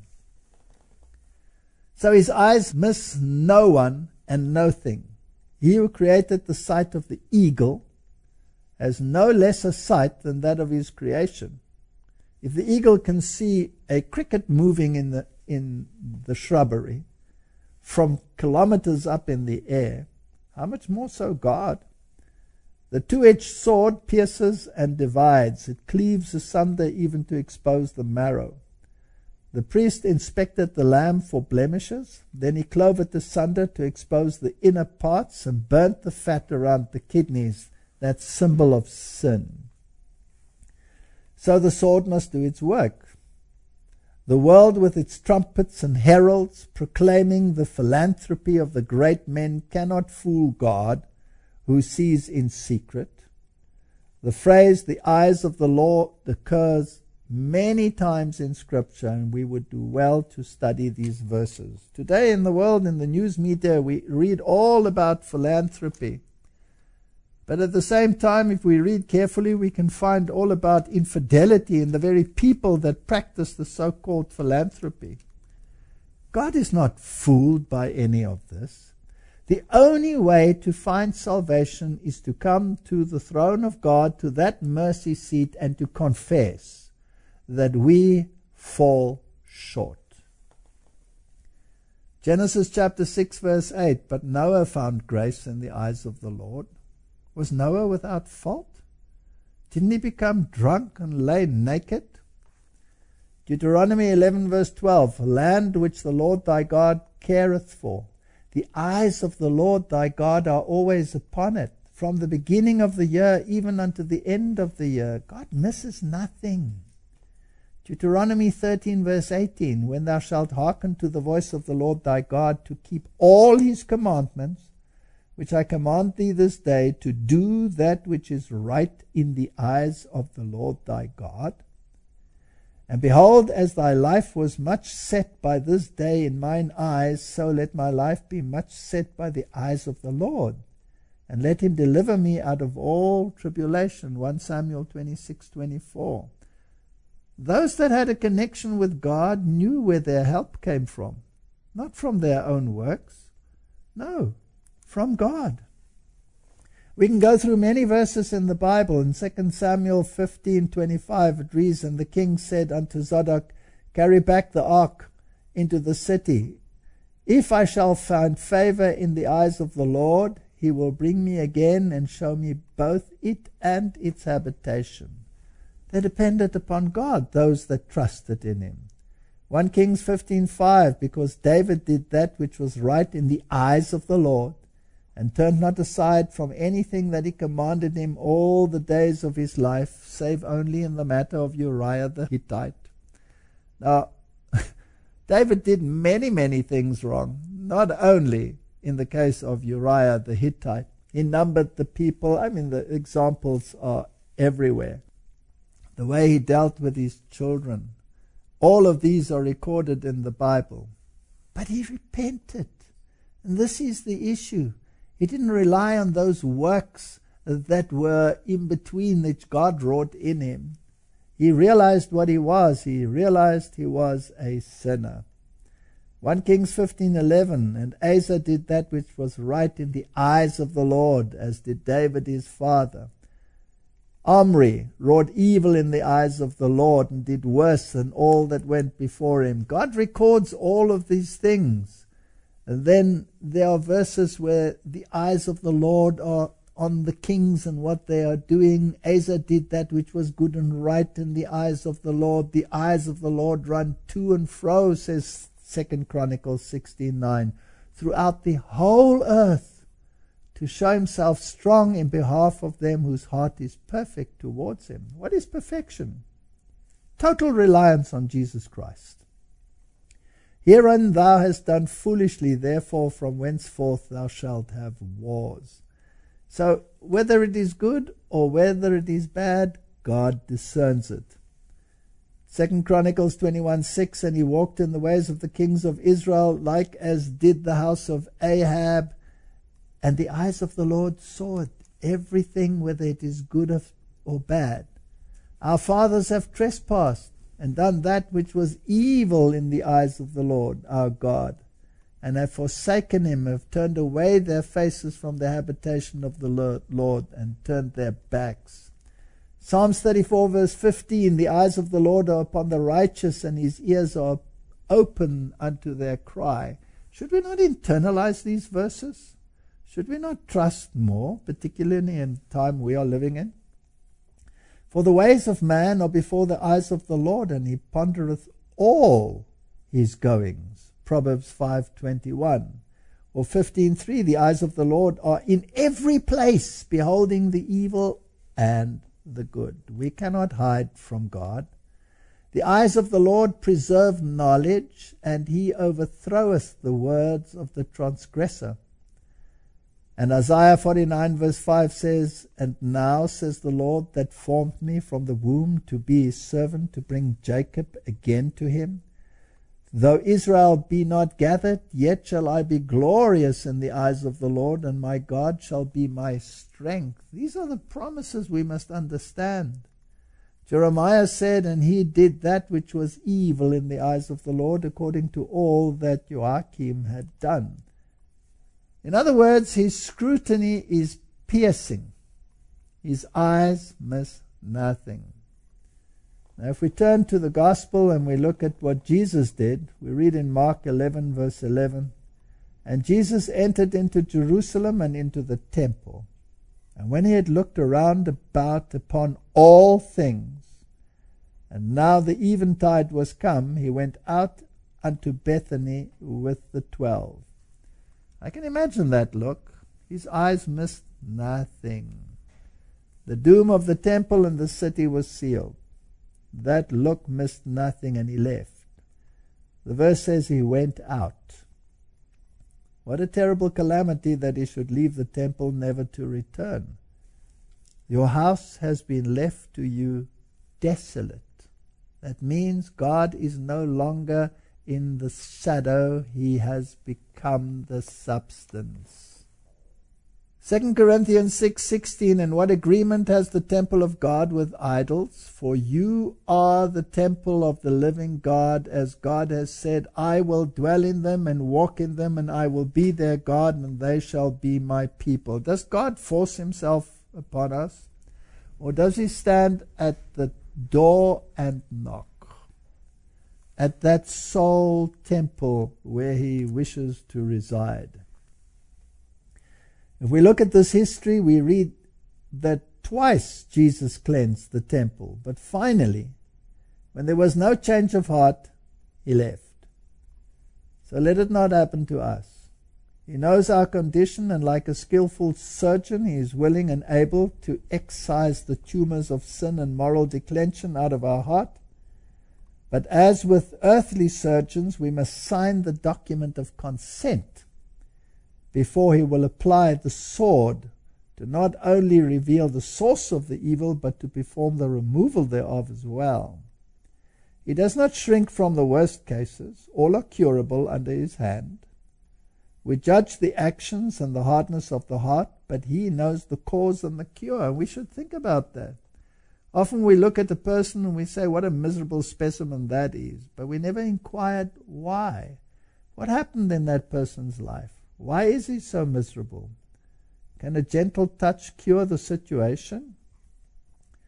So his eyes miss no one and no thing. He who created the sight of the eagle has no lesser sight than that of his creation. If the eagle can see a cricket moving in the in the shrubbery from kilometers up in the air, how much more so God? The two-edged sword pierces and divides. It cleaves asunder even to expose the marrow. The priest inspected the lamb for blemishes. Then he clove it asunder to expose the inner parts and burnt the fat around the kidneys, that symbol of sin. So the sword must do its work. The world with its trumpets and heralds proclaiming the philanthropy of the great men cannot fool God, who sees in secret. The phrase, the eyes of the Lord, occurs many times in Scripture, and we would do well to study these verses. Today in the world, in the news media, we read all about philanthropy. But at the same time, if we read carefully, we can find all about infidelity in the very people that practice the so-called philanthropy. God is not fooled by any of this. The only way to find salvation is to come to the throne of God, to that mercy seat, and to confess that we fall short. Genesis chapter six verse eight, but Noah found grace in the eyes of the Lord. Was Noah without fault? Didn't he become drunk and lay naked? Deuteronomy eleven verse twelve, land which the Lord thy God careth for. The eyes of the Lord thy God are always upon it, from the beginning of the year even unto the end of the year. God misses nothing. Deuteronomy thirteen verse eighteen, when thou shalt hearken to the voice of the Lord thy God to keep all his commandments, which I command thee this day, to do that which is right in the eyes of the Lord thy God. And behold, as thy life was much set by this day in mine eyes, so let my life be much set by the eyes of the Lord. And let him deliver me out of all tribulation. First Samuel twenty-six twenty-four. Those that had a connection with God knew where their help came from. Not from their own works. No, from God. We can go through many verses in the Bible. In Second Samuel fifteen twenty-five it reads, and the king said unto Zadok, carry back the ark into the city. If I shall find favor in the eyes of the Lord, he will bring me again and show me both it and its habitation. They depended upon God, those that trusted in him. First Kings fifteen five, because David did that which was right in the eyes of the Lord, and turned not aside from anything that he commanded him all the days of his life, save only in the matter of Uriah the Hittite. Now, David did many, many things wrong, not only in the case of Uriah the Hittite. He numbered the people. I mean, the examples are everywhere. The way he dealt with his children. All of these are recorded in the Bible. But he repented. And this is the issue. He didn't rely on those works that were in between which God wrought in him. He realized what he was. He realized he was a sinner. First Kings fifteen eleven, and Asa did that which was right in the eyes of the Lord, as did David his father. Omri wrought evil in the eyes of the Lord and did worse than all that went before him. God records all of these things. And then there are verses where the eyes of the Lord are on the kings and what they are doing. Asa did that which was good and right in the eyes of the Lord. The eyes of the Lord run to and fro, says Second Chronicles sixteen nine, throughout the whole earth, to show himself strong in behalf of them whose heart is perfect towards him. What is perfection? Total reliance on Jesus Christ. Herein thou hast done foolishly, therefore from whenceforth thou shalt have wars. So whether it is good or whether it is bad, God discerns it. Second Chronicles twenty-one six, and he walked in the ways of the kings of Israel, like as did the house of Ahab. And the eyes of the Lord saw it, everything, whether it is good or bad. Our fathers have trespassed and done that which was evil in the eyes of the Lord our God, and have forsaken him, have turned away their faces from the habitation of the Lord, and turned their backs. Psalms thirty-four verse fifteen, the eyes of the Lord are upon the righteous, and his ears are open unto their cry. Should we not internalize these verses? Should we not trust more, particularly in the time we are living in? For the ways of man are before the eyes of the Lord, and he pondereth all his goings. Proverbs five twenty-one. Or fifteen three, the eyes of the Lord are in every place, beholding the evil and the good. We cannot hide from God. The eyes of the Lord preserve knowledge, and he overthroweth the words of the transgressor. And Isaiah forty-nine verse five says, And now, says the Lord, that formed me from the womb to be his servant, to bring Jacob again to him. Though Israel be not gathered, yet shall I be glorious in the eyes of the Lord, and my God shall be my strength. These are the promises we must understand. Jeremiah said, And he did that which was evil in the eyes of the Lord, according to all that Joachim had done. In other words, his scrutiny is piercing. His eyes miss nothing. Now, if we turn to the gospel and we look at what Jesus did, we read in Mark eleven verse eleven, And Jesus entered into Jerusalem and into the temple. And when he had looked around about upon all things, and now the eventide was come, he went out unto Bethany with the twelve. I can imagine that look. His eyes missed nothing. The doom of the temple and the city was sealed. That look missed nothing, and he left. The verse says he went out. What a terrible calamity that he should leave the temple never to return. Your house has been left to you desolate. That means God is no longer in the shadow, he has become the substance. Second Corinthians six sixteen, And what agreement has the temple of God with idols? For you are the temple of the living God, as God has said, I will dwell in them and walk in them, and I will be their God, and they shall be my people. Does God force himself upon us? Or does he stand at the door and knock? At that soul temple where he wishes to reside. If we look at this history, we read that twice Jesus cleansed the temple, but finally, when there was no change of heart, he left. So let it not happen to us. He knows our condition, and like a skillful surgeon, he is willing and able to excise the tumors of sin and moral declension out of our heart. But as with earthly surgeons, we must sign the document of consent before he will apply the sword to not only reveal the source of the evil, but to perform the removal thereof as well. He does not shrink from the worst cases. All are curable under his hand. We judge the actions and the hardness of the heart, but he knows the cause and the cure. We should think about that. Often we look at a person and we say, what a miserable specimen that is. But we never inquired why. What happened in that person's life? Why is he so miserable? Can a gentle touch cure the situation?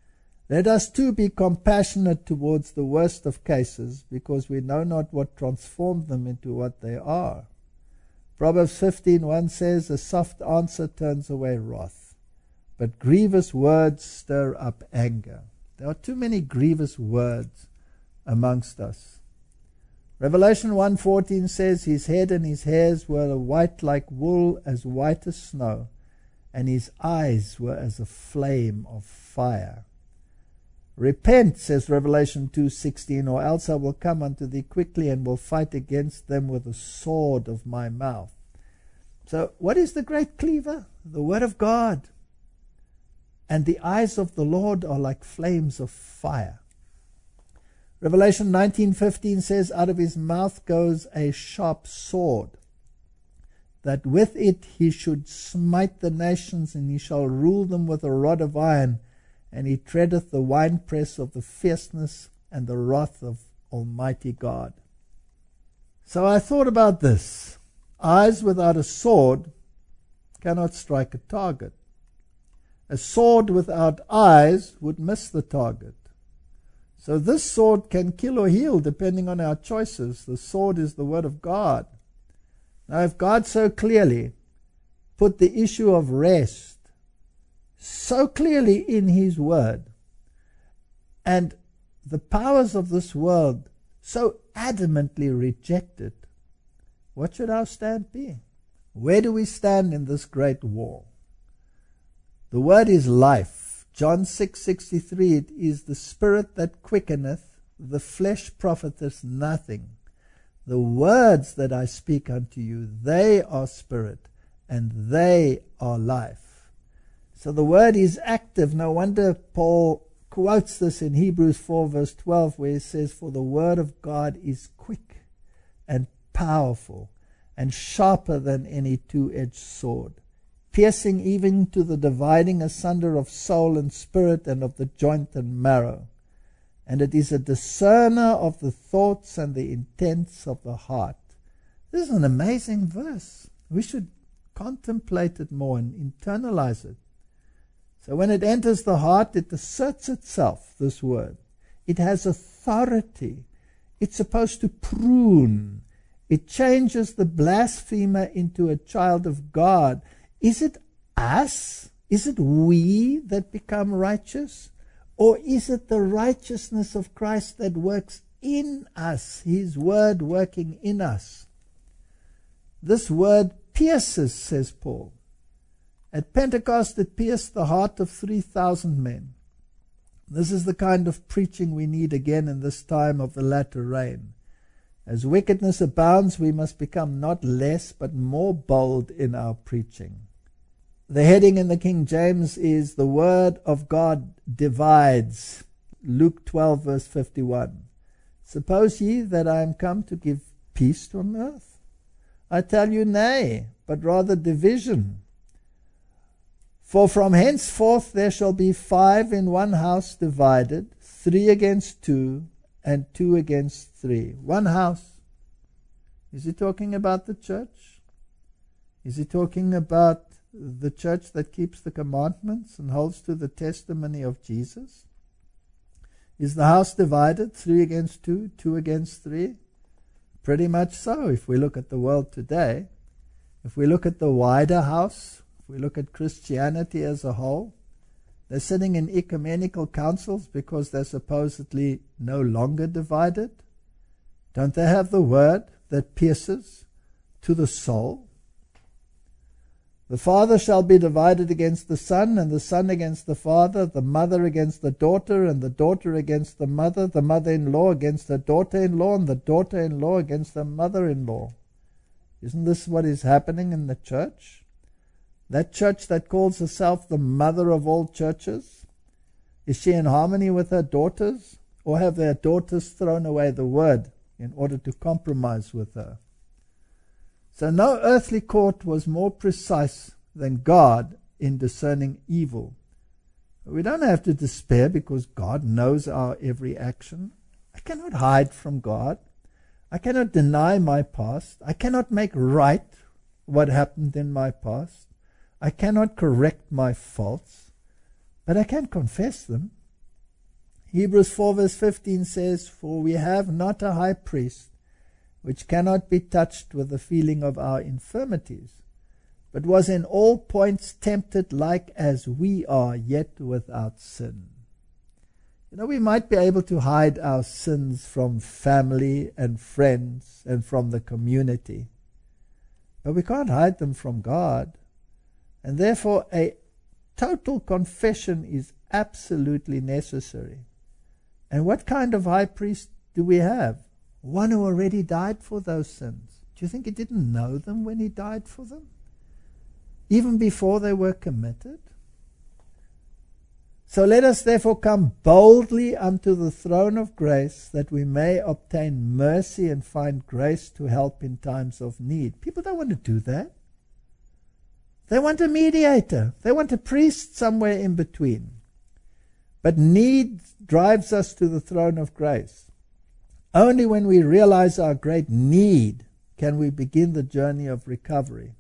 Let us too be compassionate towards the worst of cases, because we know not what transformed them into what they are. Proverbs fifteen one says, a soft answer turns away wrath, but grievous words stir up anger. There are too many grievous words amongst us. Revelation one fourteen says, his head and his hairs were white like wool, as white as snow, and his eyes were as a flame of fire. Repent, says Revelation two sixteen, or else I will come unto thee quickly and will fight against them with the sword of my mouth. So what is the great cleaver? The Word of God. And the eyes of the Lord are like flames of fire. Revelation nineteen fifteen says, out of his mouth goes a sharp sword, that with it he should smite the nations, and he shall rule them with a rod of iron, and he treadeth the winepress of the fierceness and the wrath of Almighty God. So I thought about this. Eyes without a sword cannot strike a target. A sword without eyes would miss the target. So this sword can kill or heal depending on our choices. The sword is the Word of God. Now, if God so clearly put the issue of rest so clearly in His Word, and the powers of this world so adamantly reject it, what should our stand be? Where do we stand in this great war? The Word is life. John six sixty-three, it is the Spirit that quickeneth, the flesh profiteth nothing. The words that I speak unto you, they are spirit, and they are life. So the Word is active. No wonder Paul quotes this in Hebrews four verse twelve, where he says, for the Word of God is quick and powerful and sharper than any two-edged sword, piercing even to the dividing asunder of soul and spirit and of the joint and marrow. And it is a discerner of the thoughts and the intents of the heart. This is an amazing verse. We should contemplate it more and internalize it. So when it enters the heart, it asserts itself, this word. It has authority. It's supposed to prune. It changes the blasphemer into a child of God. Is it us? Is it we that become righteous? Or is it the righteousness of Christ that works in us, His Word working in us? This word pierces, says Paul. At Pentecost, it pierced the heart of three thousand men. This is the kind of preaching we need again in this time of the latter rain. As wickedness abounds, we must become not less but more bold in our preaching. The heading in the King James is, the Word of God divides. Luke twelve verse fifty-one. Suppose ye that I am come to give peace on earth? I tell you, nay, but rather division. For from henceforth there shall be five in one house divided, three against two, and two against three. One house. Is he talking about the church? Is he talking about the church that keeps the commandments and holds to the testimony of Jesus? Is the house divided, three against two, two against three? Pretty much so, if we look at the world today. If we look at the wider house, if we look at Christianity as a whole, they're sitting in ecumenical councils because they're supposedly no longer divided. Don't they have the word that pierces to the soul? The father shall be divided against the son, and the son against the father, the mother against the daughter, and the daughter against the mother, the mother-in-law against the daughter-in-law, and the daughter-in-law against the mother-in-law. Isn't this what is happening in the church? That church that calls herself the mother of all churches, is she in harmony with her daughters? Or have their daughters thrown away the word in order to compromise with her? So no earthly court was more precise than God in discerning evil. We don't have to despair because God knows our every action. I cannot hide from God. I cannot deny my past. I cannot make right what happened in my past. I cannot correct my faults, but I can confess them. Hebrews four verse fifteen says, "For we have not a high priest which cannot be touched with the feeling of our infirmities, but was in all points tempted like as we are, yet without sin." You know, we might be able to hide our sins from family and friends and from the community, but we can't hide them from God. And therefore, a total confession is absolutely necessary. And what kind of high priest do we have? One who already died for those sins. Do you think he didn't know them when he died for them? Even before they were committed? So let us therefore come boldly unto the throne of grace, that we may obtain mercy and find grace to help in times of need. People don't want to do that. They want a mediator. They want a priest somewhere in between. But need drives us to the throne of grace. Only when we realize our great need can we begin the journey of recovery.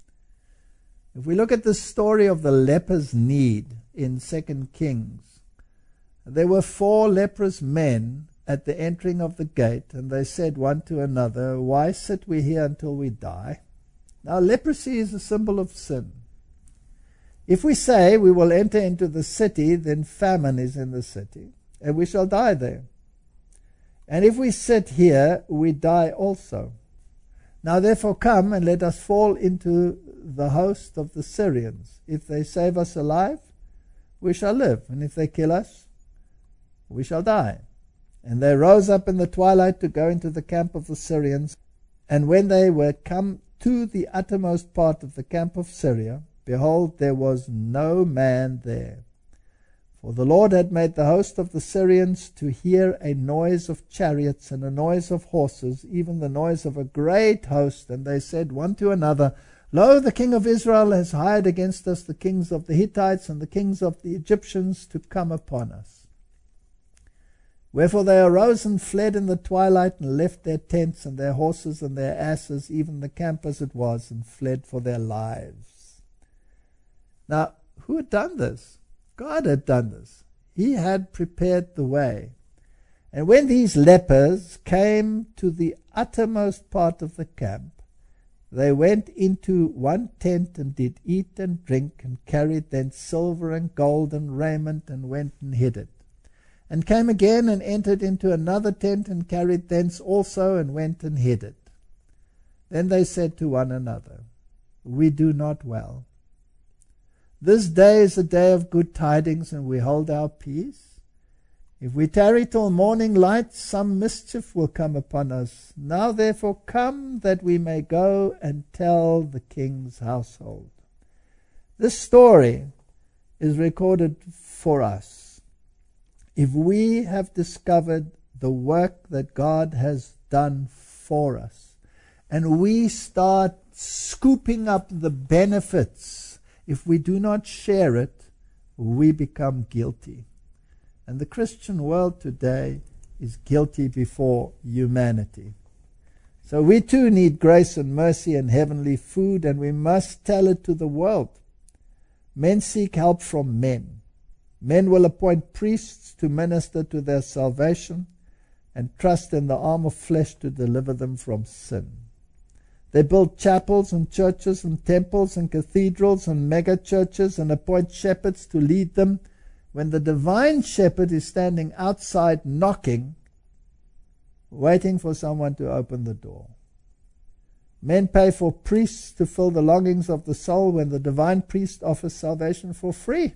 If we look at the story of the leper's need in Second Kings, there were four leprous men at the entering of the gate, and they said one to another, "Why sit we here until we die?" Now, leprosy is a symbol of sin. If we say we will enter into the city, then famine is in the city, and we shall die there. And if we sit here, we die also. Now therefore come, and let us fall into the host of the Syrians. If they save us alive, we shall live, and if they kill us, we shall die. And they rose up in the twilight to go into the camp of the Syrians. And when they were come to the uttermost part of the camp of Syria, behold, there was no man there. For the Lord had made the host of the Syrians to hear a noise of chariots and a noise of horses, even the noise of a great host. And they said one to another, Lo, the king of Israel has hired against us the kings of the Hittites and the kings of the Egyptians to come upon us. Wherefore they arose and fled in the twilight, and left their tents and their horses and their asses, even the camp as it was, and fled for their lives. Now, who had done this? God had done this. He had prepared the way. And when these lepers came to the uttermost part of the camp, they went into one tent and did eat and drink, and carried thence silver and gold and raiment, and went and hid it. And came again and entered into another tent, and carried thence also, and went and hid it. Then they said to one another, We do not well. This day is a day of good tidings, and we hold our peace. If we tarry till morning light, some mischief will come upon us. Now therefore come, that we may go and tell the king's household. This story is recorded for us. If we have discovered the work that God has done for us, and we start scooping up the benefits, if we do not share it, we become guilty. And the Christian world today is guilty before humanity. So we too need grace and mercy and heavenly food, and we must tell it to the world. Men seek help from men. Men will appoint priests to minister to their salvation and trust in the arm of flesh to deliver them from sin. They build chapels and churches and temples and cathedrals and mega churches and appoint shepherds to lead them, when the divine shepherd is standing outside knocking, waiting for someone to open the door. Men pay for priests to fill the longings of the soul, when the divine priest offers salvation for free.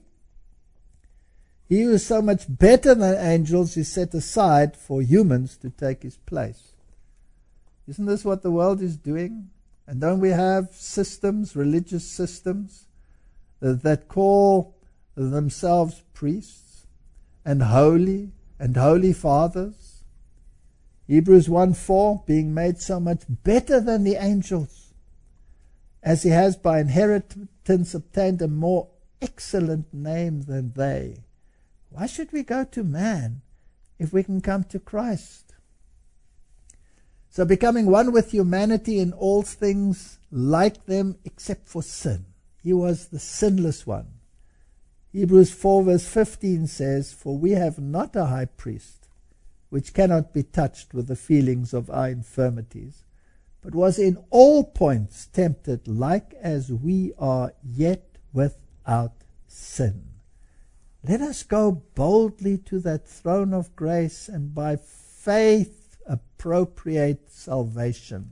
He who is so much better than angels is set aside for humans to take his place. Isn't this what the world is doing? And don't we have systems, religious systems, that, that call themselves priests and holy and holy fathers? Hebrews one four, being made so much better than the angels, as he has by inheritance obtained a more excellent name than they. Why should we go to man if we can come to Christ? So becoming one with humanity in all things, like them except for sin. He was the sinless one. Hebrews four verse fifteen says, "For we have not a high priest, which cannot be touched with the feelings of our infirmities, but was in all points tempted like as we are, yet without sin." Let us go boldly to that throne of grace and by faith appropriate salvation.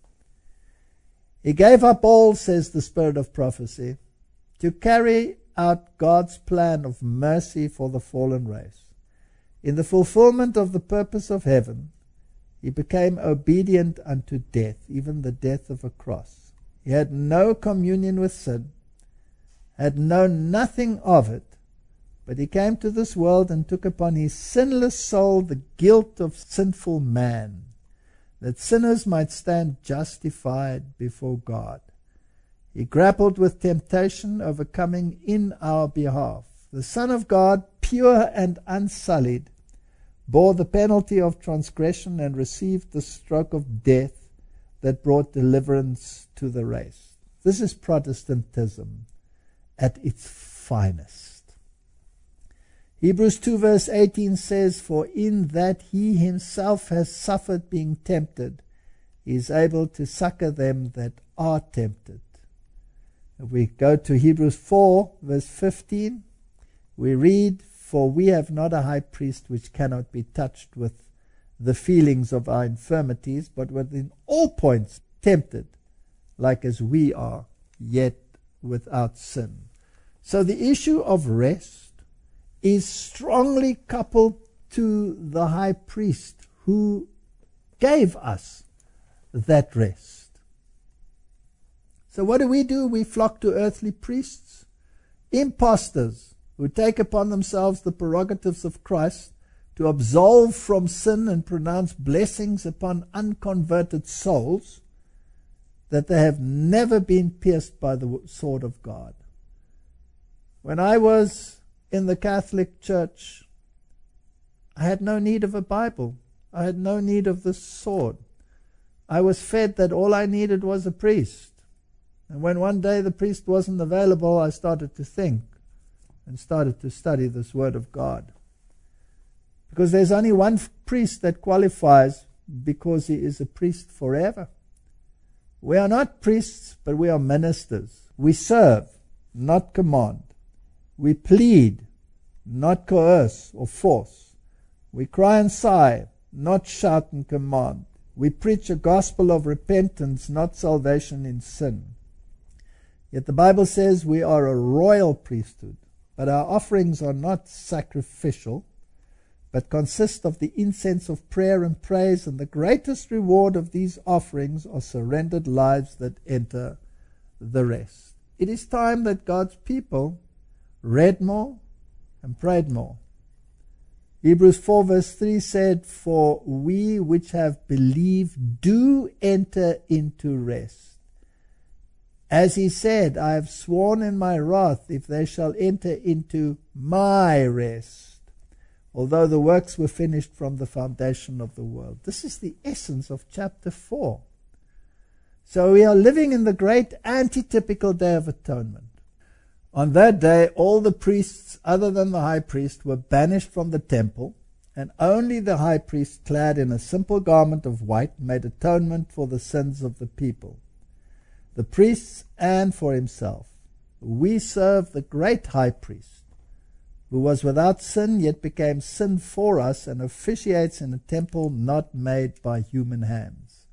He gave up all, says the Spirit of prophecy, to carry out God's plan of mercy for the fallen race. In the fulfillment of the purpose of heaven, he became obedient unto death, even the death of a cross. He had no communion with sin, had known nothing of it, but he came to this world and took upon his sinless soul the guilt of sinful man, that sinners might stand justified before God. He grappled with temptation, overcoming in our behalf. The Son of God, pure and unsullied, bore the penalty of transgression and received the stroke of death that brought deliverance to the race. This is Protestantism at its finest. Hebrews two verse eighteen says, "For in that he himself has suffered being tempted, he is able to succor them that are tempted." If we go to Hebrews four verse fifteen, we read, "For we have not a high priest which cannot be touched with the feelings of our infirmities, but within all points tempted, like as we are, yet without sin." So the issue of rest is strongly coupled to the high priest who gave us that rest. So what do we do? We flock to earthly priests, impostors who take upon themselves the prerogatives of Christ to absolve from sin and pronounce blessings upon unconverted souls that they have never been pierced by the sword of God. When I was in the Catholic Church, I had no need of a Bible. I had no need of the sword. I was fed that all I needed was a priest. And when one day the priest wasn't available, I started to think and started to study this Word of God. Because there's only one priest that qualifies, because he is a priest forever. We are not priests, but we are ministers. We serve, not command. We plead, not coerce or force. We cry and sigh, not shout and command. We preach a gospel of repentance, not salvation in sin. Yet the Bible says we are a royal priesthood, but our offerings are not sacrificial, but consist of the incense of prayer and praise, and the greatest reward of these offerings are surrendered lives that enter the rest. It is time that God's people read more and prayed more. Hebrews four verse three said, "For we which have believed do enter into rest. As he said, I have sworn in my wrath, if they shall enter into my rest, although the works were finished from the foundation of the world." This is the essence of chapter four. So we are living in the great antitypical Day of Atonement. On that day, all the priests other than the high priest were banished from the temple, and only the high priest, clad in a simple garment of white, made atonement for the sins of the people, the priests and for himself. We serve the great high priest, who was without sin, yet became sin for us, and officiates in a temple not made by human hands.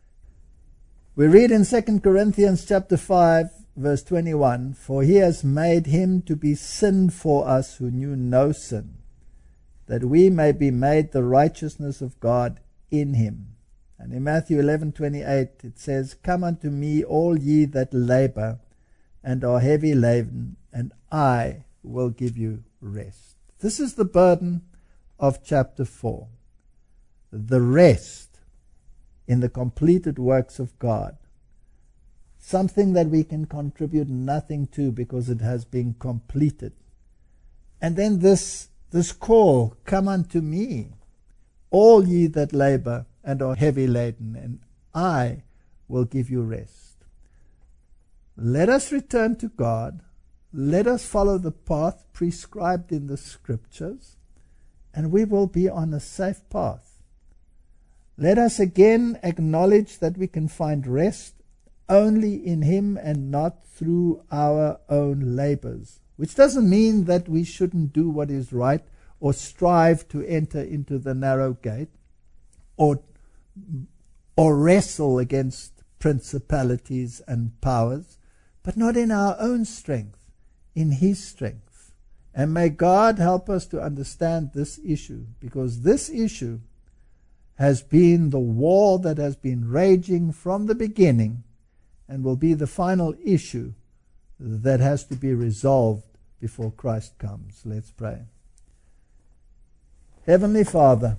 We read in Second Corinthians chapter five, verse twenty-one, "For he has made him to be sin for us who knew no sin, that we may be made the righteousness of God in him." And in Matthew eleven twenty-eight it says, "Come unto me, all ye that labor and are heavy laden, and I will give you rest." This is the burden of chapter four. The rest in the completed works of God. Something that we can contribute nothing to because it has been completed. And then this, this call, "Come unto me, all ye that labor and are heavy laden, and I will give you rest." Let us return to God. let us follow the path prescribed in the Scriptures, and we will be on a safe path. Let us again acknowledge that we can find rest only in Him and not through our own labors, which doesn't mean that we shouldn't do what is right or strive to enter into the narrow gate or, or wrestle against principalities and powers, but not in our own strength, in His strength. And may God help us to understand this issue, because this issue has been the war that has been raging from the beginning and will be the final issue that has to be resolved before Christ comes. Let's pray. Heavenly Father,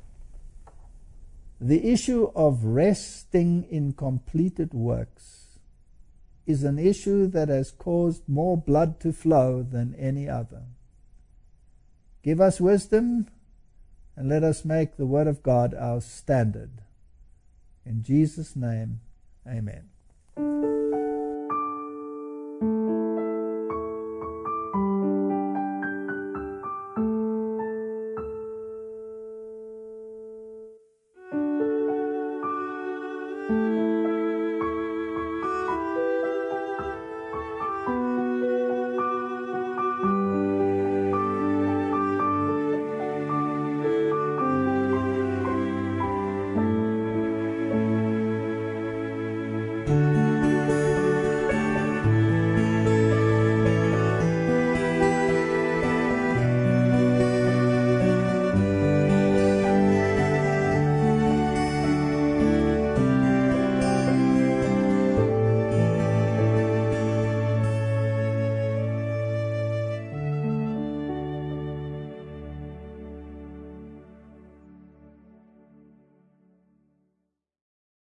the issue of resting in completed works is an issue that has caused more blood to flow than any other. Give us wisdom and let us make the Word of God our standard. In Jesus' name, amen.